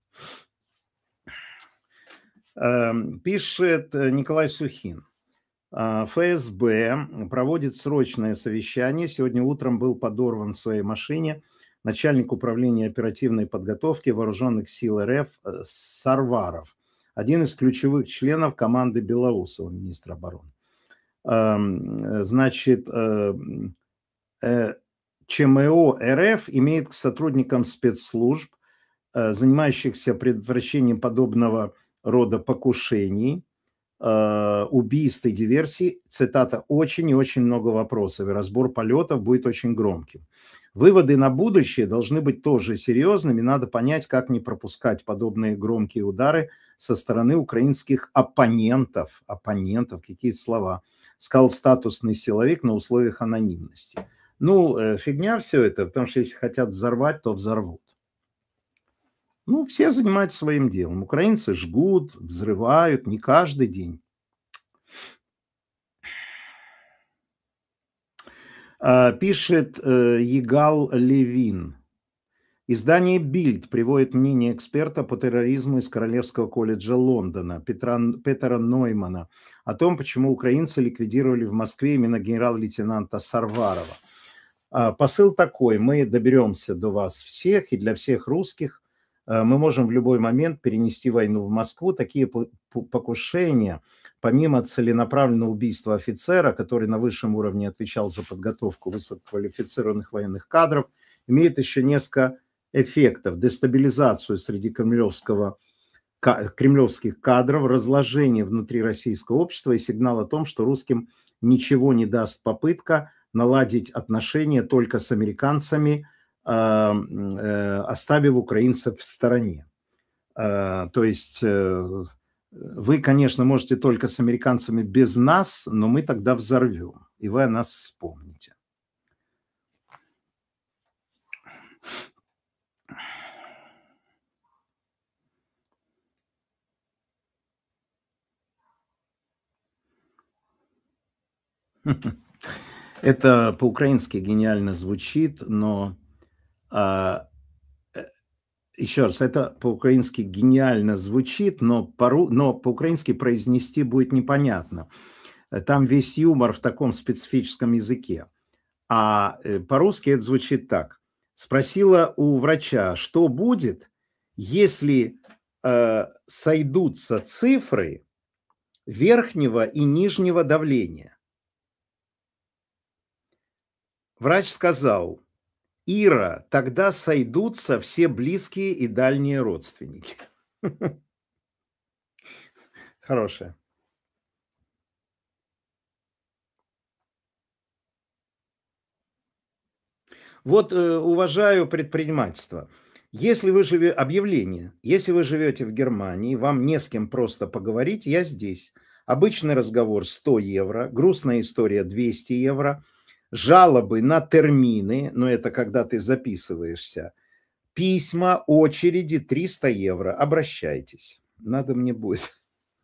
Пишет Николай Сухин. ФСБ проводит срочное совещание. Сегодня утром был подорван в своей машине начальник управления оперативной подготовки вооруженных сил РФ Сарваров, один из ключевых членов команды Белоусова, министра обороны. Значит, ЧМО РФ имеет к сотрудникам спецслужб, занимающихся предотвращением подобного рода покушений, убийств и диверсий, цитата, очень и очень много вопросов, и разбор полетов будет очень громким. Выводы на будущее должны быть тоже серьезными, надо понять, как не пропускать подобные громкие удары со стороны украинских оппонентов. Оппонентов, какие слова. Сказал статусный силовик на условиях анонимности. Ну, фигня все это, потому что если хотят взорвать, то взорвут. Ну, все занимаются своим делом. Украинцы жгут, взрывают, не каждый день. Пишет Егал Левин. Издание «Бильд» приводит мнение эксперта по терроризму из Королевского колледжа Лондона Петра, Петера Ноймана о том, почему украинцы ликвидировали в Москве именно генерал-лейтенанта Сарварова. Посыл такой: мы доберемся до вас всех, и для всех русских мы можем в любой момент перенести войну в Москву. Такие покушения, помимо целенаправленного убийства офицера, который на высшем уровне отвечал за подготовку высококвалифицированных военных кадров, имеют еще несколько эффектов: дестабилизацию среди кремлевского, кремлевских кадров, разложение внутри российского общества и сигнал о том, что русским ничего не даст попытка наладить отношения только с американцами, оставив украинцев в стороне. То есть вы, конечно, можете только с американцами без нас, но мы тогда взорвем, и вы о нас вспомните. Это по-украински гениально звучит, но а, еще раз, это по-украински гениально звучит, но, по- но по-украински произнести будет непонятно. Там весь юмор в таком специфическом языке. А э, по-русски это звучит так. Спросила у врача, что будет, если э, сойдутся цифры верхнего и нижнего давления. Врач сказал: Ира, тогда сойдутся все близкие и дальние родственники. Хорошая. Вот э, уважаю предпринимательство. Если вы живете, объявление, если вы живете в Германии, вам не с кем просто поговорить, я здесь. Обычный разговор сто евро, грустная история двести евро, жалобы на термины, но это когда ты записываешься, письма, очереди триста евро. Обращайтесь. Надо мне будет.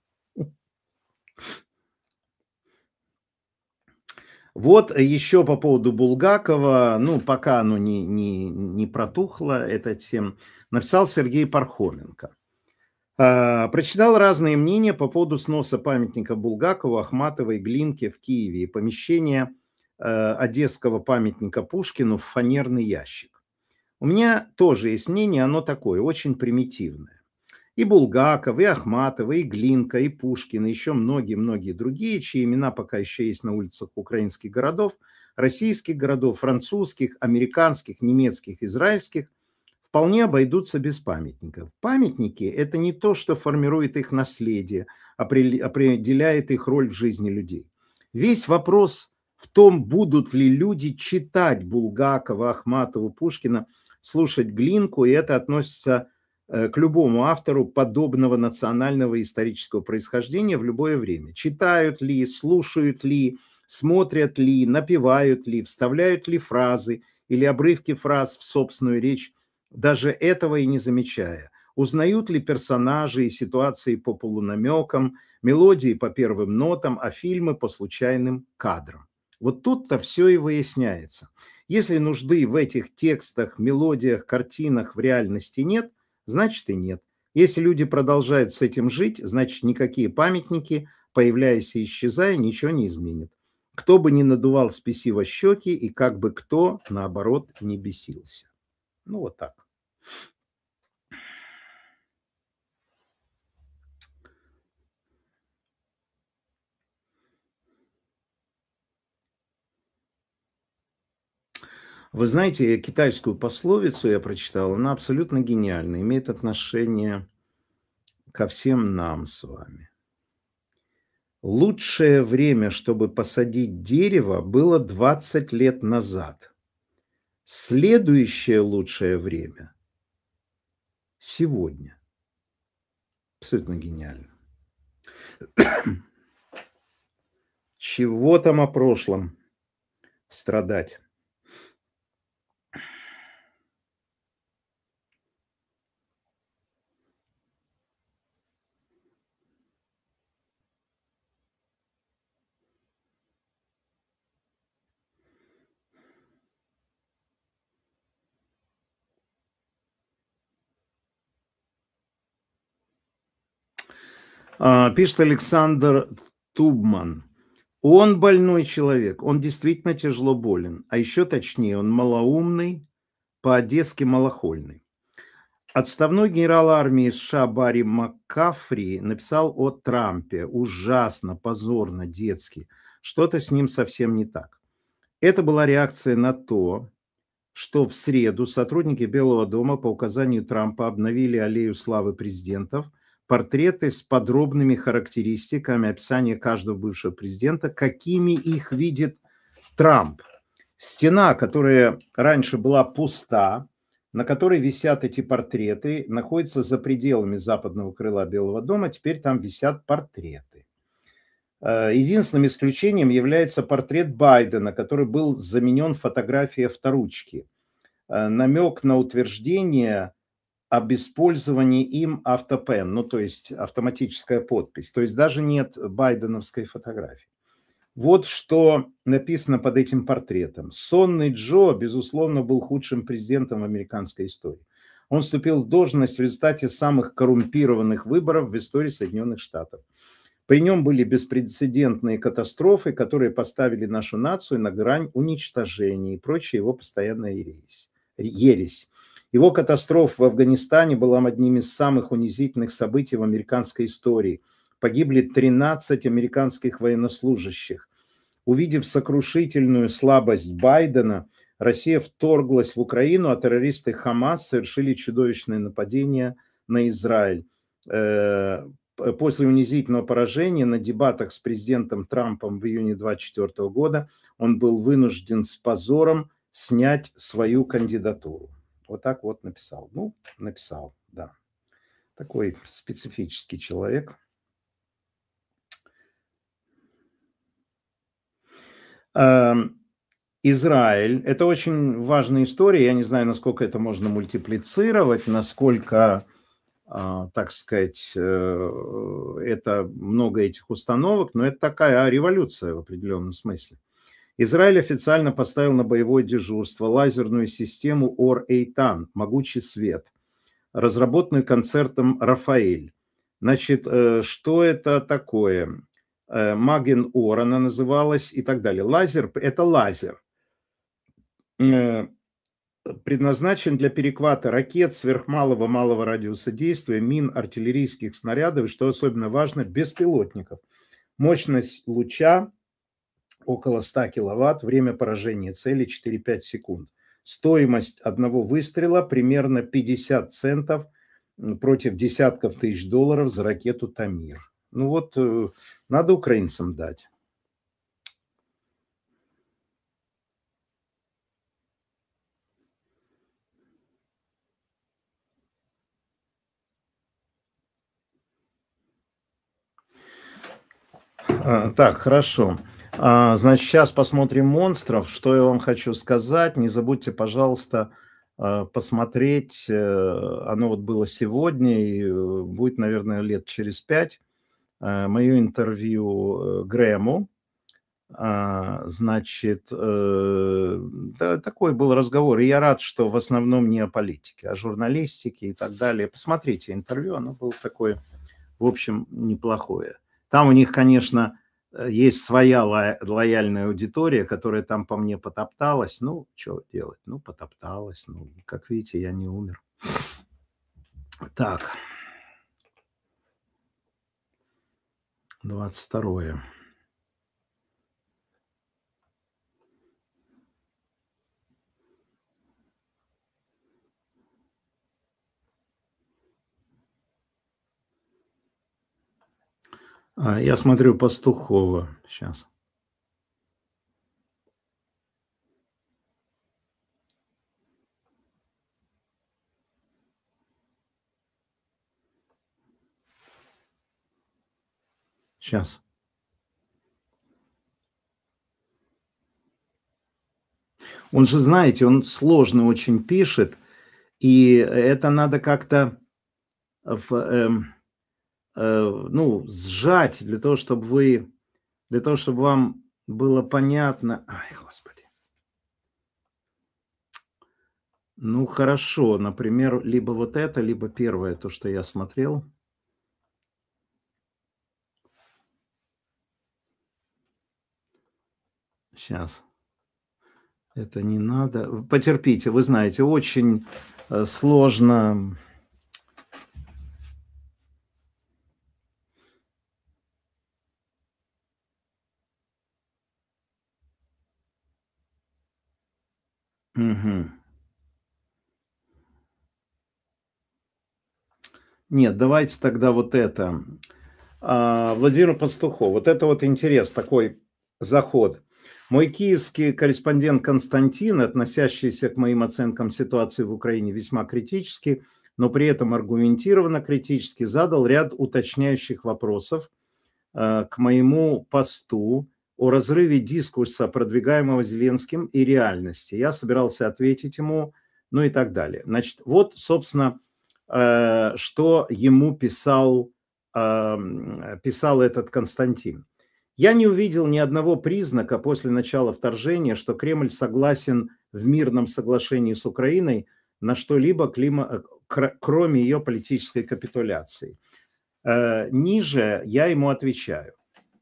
Вот еще по поводу Булгакова, ну, пока оно не, не, не протухло, эта тема, написал Сергей Пархоменко. А, прочитал разные мнения по поводу сноса памятника Булгакову, Ахматовой, Глинке в Киеве и помещения э, одесского памятника Пушкину в фанерный ящик. У меня тоже есть мнение, оно такое, очень примитивное. И Булгаков, и Ахматова, и Глинка, и Пушкин, и еще многие-многие другие, чьи имена пока еще есть на улицах украинских городов, российских городов, французских, американских, немецких, израильских, вполне обойдутся без памятников. Памятники – это не то, что формирует их наследие, определяет их роль в жизни людей. Весь вопрос в том, будут ли люди читать Булгакова, Ахматову, Пушкина, слушать Глинку, и это относится к любому автору подобного национального и исторического происхождения в любое время. Читают ли, слушают ли, смотрят ли, напевают ли, вставляют ли фразы или обрывки фраз в собственную речь, даже этого и не замечая. Узнают ли персонажи и ситуации по полунамекам, мелодии по первым нотам, а фильмы по случайным кадрам. Вот тут-то все и выясняется. Если нужды в этих текстах, мелодиях, картинах в реальности нет, значит и нет. Если люди продолжают с этим жить, значит никакие памятники, появляясь и исчезая, ничего не изменят. Кто бы ни надувал спесиво щеки, и как бы кто, наоборот, не бесился. Ну вот так. Вы знаете, китайскую пословицу я прочитал, она абсолютно гениальна, имеет отношение ко всем нам с вами. Лучшее время, чтобы посадить дерево, было двадцать лет назад. Следующее лучшее время – сегодня. Абсолютно гениально. Чего там о прошлом страдать? Пишет Александр Тубман. Он больной человек, он действительно тяжело болен. А еще точнее, он малоумный, по-одесски малохольный. Отставной генерал армии США Барри МакКафри написал о Трампе. Ужасно, позорно, детски. Что-то с ним совсем не так. Это была реакция на то, что в среду сотрудники Белого дома по указанию Трампа обновили аллею славы президентов, портреты с подробными характеристиками описания каждого бывшего президента, какими их видит Трамп. Стена, которая раньше была пуста, на которой висят эти портреты, находится за пределами западного крыла Белого дома, теперь там висят портреты. Единственным исключением является портрет Байдена, который был заменен фотографией авторучки. Намек на утверждение об использовании им автопен, ну то есть автоматическая подпись. То есть даже нет байденовской фотографии. Вот что написано под этим портретом. Сонный Джо, безусловно, был худшим президентом в американской истории. Он вступил в должность в результате самых коррумпированных выборов в истории Соединенных Штатов. При нем были беспрецедентные катастрофы, которые поставили нашу нацию на грань уничтожения и прочая его постоянная ересь. ересь. Его катастрофа в Афганистане была одним из самых унизительных событий в американской истории. Погибли тринадцать американских военнослужащих. Увидев сокрушительную слабость Байдена, Россия вторглась в Украину, а террористы Хамас совершили чудовищное нападение на Израиль. После унизительного поражения на дебатах с президентом Трампом в июне две тысячи двадцать четвёртого года он был вынужден с позором снять свою кандидатуру. Вот так вот написал. Ну, написал, да. Такой специфический человек. Израиль. Это очень важная история. Я не знаю, насколько это можно мультиплицировать, насколько, так сказать, это много этих установок, но это такая революция в определенном смысле. Израиль официально поставил на боевое дежурство лазерную систему Ор-Эйтан, могучий свет, разработанную концертом Рафаэль. Значит, что это такое? Маген Ор она называлась и так далее. Лазер – это лазер. Предназначен для перехвата ракет сверхмалого малого радиуса действия, мин, артиллерийских снарядов и, что особенно важно, беспилотников. Мощность луча около ста киловатт, время поражения цели четыре-пять секунд. Стоимость одного выстрела примерно пятьдесят центов против десятков тысяч долларов за ракету «Тамир». Ну вот, надо украинцам дать. Так, хорошо. Значит, сейчас посмотрим монстров. Что я вам хочу сказать. Не забудьте, пожалуйста, посмотреть. Оно вот было сегодня и будет, наверное, лет через пять. Мое интервью Грэму. Значит, да, такой был разговор. И я рад, что в основном не о политике, а о журналистике и так далее. Посмотрите интервью. Оно было такое, в общем, неплохое. Там у них, конечно, есть своя лояльная аудитория, которая там по мне потопталась. Ну, что делать? Ну, потопталась. Ну, как видите, я не умер. Так. двадцать второе. А, я смотрю Пастухова сейчас. Сейчас. Он же, знаете, он сложно очень пишет, и это надо как-то в, э, э, ну, сжать для того, чтобы вы, для того, чтобы вам было понятно. Ай, Господи. Ну, хорошо, например, либо вот это, либо первое, то, что я смотрел. Сейчас. Это не надо. Потерпите, вы знаете, очень сложно. Угу. Нет, давайте тогда вот это. А, Владимир Пастухов. Вот это вот интерес, такой заход. Мой киевский корреспондент Константин, относящийся к моим оценкам ситуации в Украине весьма критически, но при этом аргументированно критически, задал ряд уточняющих вопросов э, к моему посту о разрыве дискурса, продвигаемого Зеленским, и реальности. Я собирался ответить ему, ну и так далее. Значит, вот, собственно, э, что ему писал, э, писал этот Константин. Я не увидел ни одного признака после начала вторжения, что Кремль согласен в мирном соглашении с Украиной на что-либо, клима- кр- кроме ее политической капитуляции. Э, Ниже я ему отвечаю.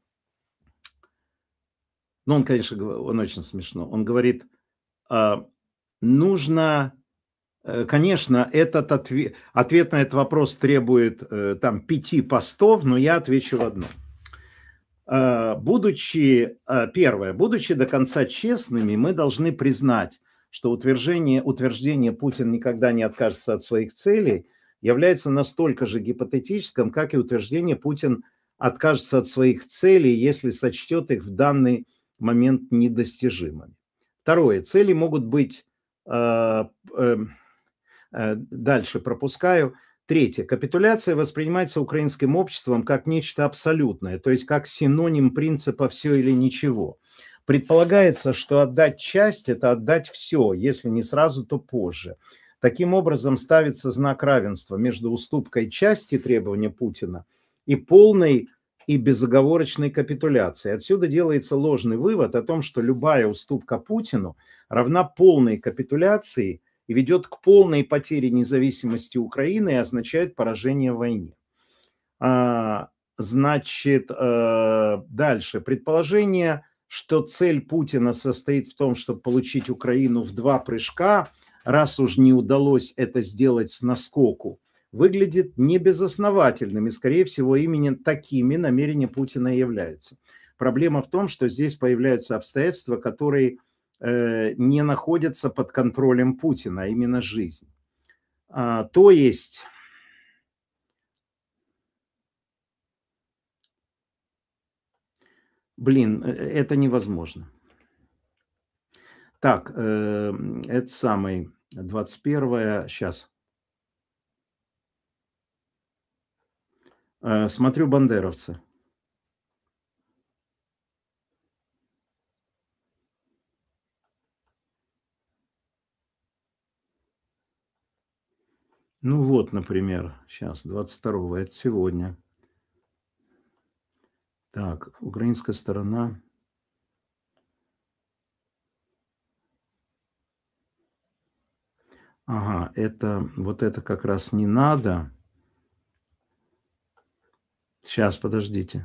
Ну, он, конечно, гов- он очень смешно. Он говорит, а, нужно, э, конечно, этот ответ, ответ на этот вопрос требует э, там пяти постов, но я отвечу в одно. Э, Будучи, э, первое, будучи до конца честными, мы должны признать, что утверждение, утверждение Путин никогда не откажется от своих целей является настолько же гипотетическим, как и утверждение Путин откажется от своих целей, если сочтет их в данный момент недостижимыми. Второе, цели могут быть, э, э, э, дальше пропускаю. Третье. Капитуляция воспринимается украинским обществом как нечто абсолютное, то есть как синоним принципа «все или ничего». Предполагается, что отдать часть – это отдать все, если не сразу, то позже. Таким образом, ставится знак равенства между уступкой части требования Путина и полной и безоговорочной капитуляцией. Отсюда делается ложный вывод о том, что любая уступка Путину равна полной капитуляции и ведет к полной потере независимости Украины и означает поражение в войне. А, значит, э, дальше. Предположение, что цель Путина состоит в том, чтобы получить Украину в два прыжка, раз уж не удалось это сделать с наскоку, выглядит небезосновательным, и, скорее всего, именно такими намерения Путина и являются. Проблема в том, что здесь появляются обстоятельства, которые э, не находятся под контролем Путина, а именно жизнь. А, то есть... Блин, э, это невозможно. Так, э, это самый двадцать первое, сейчас. Э, смотрю «Бандеровцы». Ну вот, например, сейчас, двадцать второго, это сегодня. Так, украинская сторона. Ага, это, вот это как раз не надо. Сейчас, подождите.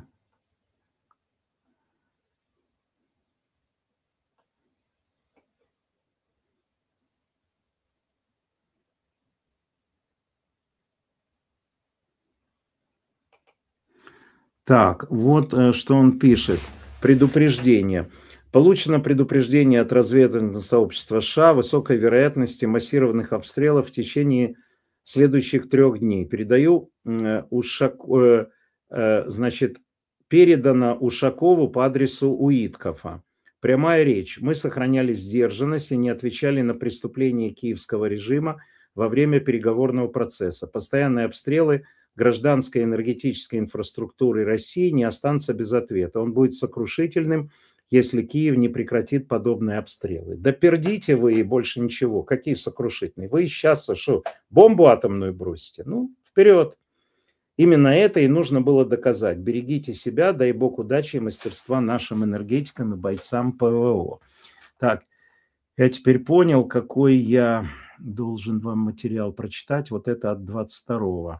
Так, вот э, что он пишет. Предупреждение. Получено предупреждение от разведывательного сообщества США о высокой вероятности массированных обстрелов в течение следующих трех дней. Передаю э, Ушак, э, э, значит, передано Ушакову по адресу Уиткофа. Прямая речь. Мы сохраняли сдержанность и не отвечали на преступления киевского режима во время переговорного процесса. Постоянные обстрелы гражданской энергетической инфраструктуры России не останутся без ответа. Он будет сокрушительным, если Киев не прекратит подобные обстрелы. Да пердите вы и больше ничего. Какие сокрушительные? Вы сейчас что, бомбу атомную бросите? Ну, вперед. Именно это и нужно было доказать. Берегите себя, дай бог удачи и мастерства нашим энергетикам и бойцам ПВО. Так, я теперь понял, какой я должен вам материал прочитать. Вот это от двадцать второго.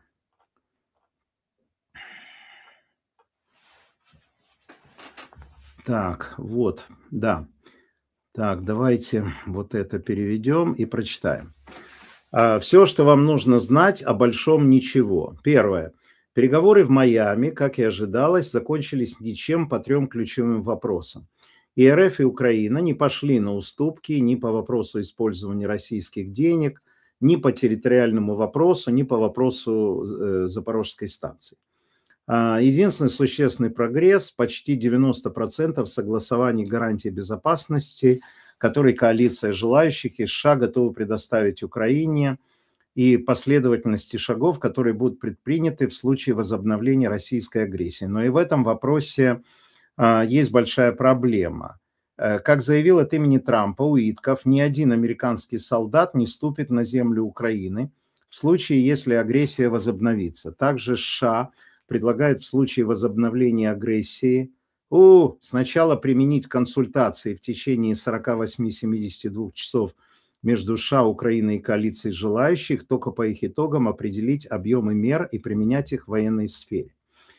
Так, вот, да. Так, давайте вот это переведем и прочитаем. Все, что вам нужно знать о большом ничего. Первое. Переговоры в Майами, как и ожидалось, закончились ничем по трем ключевым вопросам. И РФ, и Украина не пошли на уступки ни по вопросу использования российских денег, ни по территориальному вопросу, ни по вопросу э, Запорожской станции. А, единственный существенный прогресс – почти девяносто процентов согласований гарантий безопасности, которые коалиция желающих из США готова предоставить Украине, и последовательности шагов, которые будут предприняты в случае возобновления российской агрессии. Но и в этом вопросе а, есть большая проблема. Как заявил от имени Трампа Уитков, ни один американский солдат не ступит на землю Украины в случае, если агрессия возобновится. Также США предлагает в случае возобновления агрессии о, сначала применить консультации в течение сорока восьми — семидесяти двух часов между США, Украиной и коалицией желающих, только по их итогам определить объемы мер и применять их в военной сфере.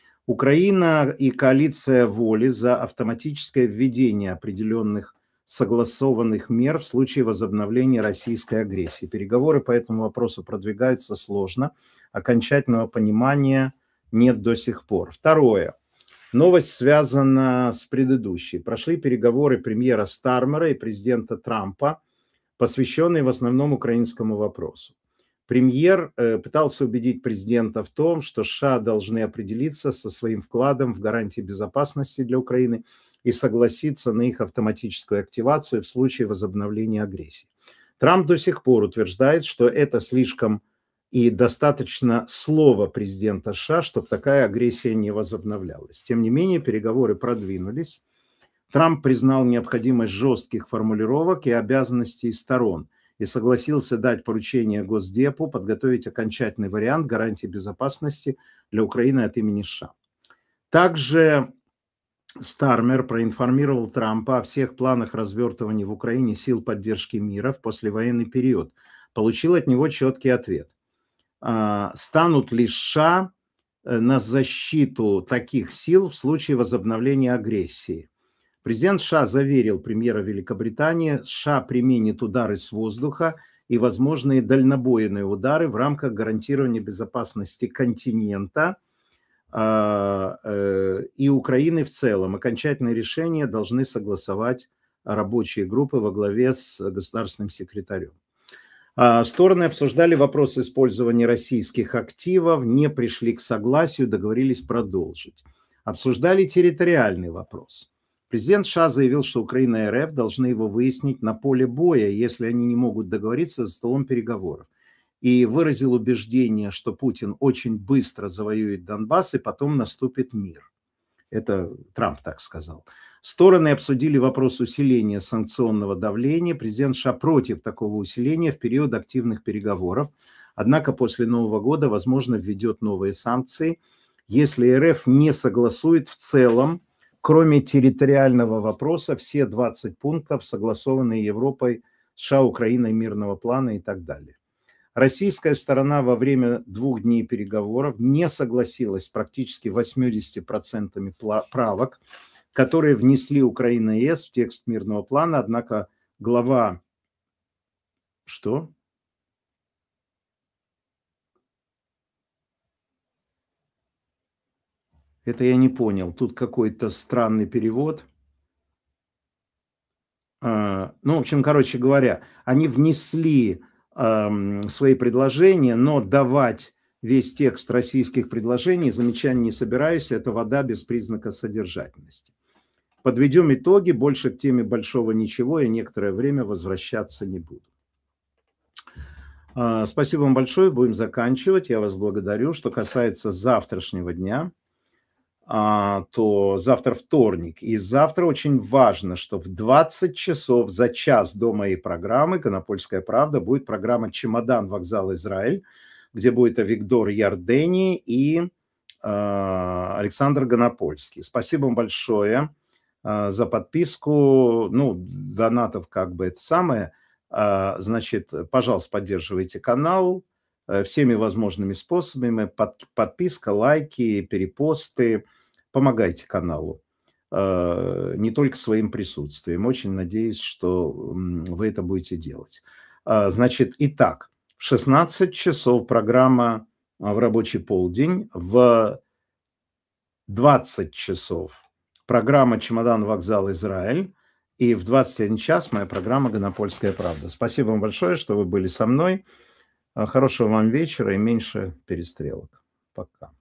Украина и коалиция воли за автоматическое введение определенных согласованных мер в случае возобновления российской агрессии. Переговоры по этому вопросу продвигаются сложно, окончательного понимания нет до сих пор. Второе. Новость связана с предыдущей. Прошли переговоры премьера Стармера и президента Трампа, посвященные в основном украинскому вопросу. Премьер э, пытался убедить президента в том, что США должны определиться со своим вкладом в гарантии безопасности для Украины и согласиться на их автоматическую активацию в случае возобновления агрессии. Трамп до сих пор утверждает, что это слишком и достаточно слова президента США, чтобы такая агрессия не возобновлялась. Тем не менее, переговоры продвинулись. Трамп признал необходимость жестких формулировок и обязанностей сторон и согласился дать поручение Госдепу подготовить окончательный вариант гарантии безопасности для Украины от имени США. Также Стармер проинформировал Трампа о всех планах развертывания в Украине сил поддержки мира в послевоенный период. Получил от него четкий ответ. Станут ли США на защиту таких сил в случае возобновления агрессии? Президент США заверил премьера Великобритании, США применит удары с воздуха и возможные дальнобойные удары в рамках гарантирования безопасности континента э, и Украины в целом. Окончательные решения должны согласовать рабочие группы во главе с государственным секретарем. Стороны обсуждали вопрос использования российских активов, не пришли к согласию, договорились продолжить. Обсуждали территориальный вопрос. Президент США заявил, что Украина и РФ должны его выяснить на поле боя, если они не могут договориться за столом переговоров. И выразил убеждение, что Путин очень быстро завоюет Донбасс и потом наступит мир. Это Трамп так сказал. Стороны обсудили вопрос усиления санкционного давления. Президент США против такого усиления в период активных переговоров. Однако после Нового года, возможно, введет новые санкции, если РФ не согласует в целом, кроме территориального вопроса, все двадцать пунктов, согласованные Европой, США, Украиной, мирного плана и так далее. Российская сторона во время двух дней переговоров не согласилась с практически восьмидесятью процентами правок, которые внесли Украина и ЕС в текст мирного плана, однако глава... Что? Это я не понял. Тут какой-то странный перевод. А, ну, в общем, короче говоря, они внесли а, свои предложения, но давать весь текст российских предложений, замечаний не собираюсь. Это вода без признака содержательности. Подведем итоги. Больше к теме большого ничего. Я некоторое время возвращаться не буду. А, спасибо вам большое. Будем заканчивать. Я вас благодарю. Что касается завтрашнего дня, то завтра вторник. И завтра очень важно, что в двадцать часов за час до моей программы «Конопольская правда» будет программа «Чемодан. Вокзал. Израиль», где будет Авигдор Ярдени и э, Александр Гонопольский. Спасибо вам большое э, за подписку. Ну, донатов как бы это самое. Э, значит, пожалуйста, поддерживайте канал э, всеми возможными способами. Под, подписка, лайки, перепосты. Помогайте каналу, не только своим присутствием. Очень надеюсь, что вы это будете делать. Значит, итак, в шестнадцать часов программа в рабочий полдень, в двадцать часов программа «Чемодан. Вокзал. Израиль», и в двадцать один час моя программа «Гонопольская правда». Спасибо вам большое, что вы были со мной. А, Хорошего вам вечера и меньше перестрелок. Пока.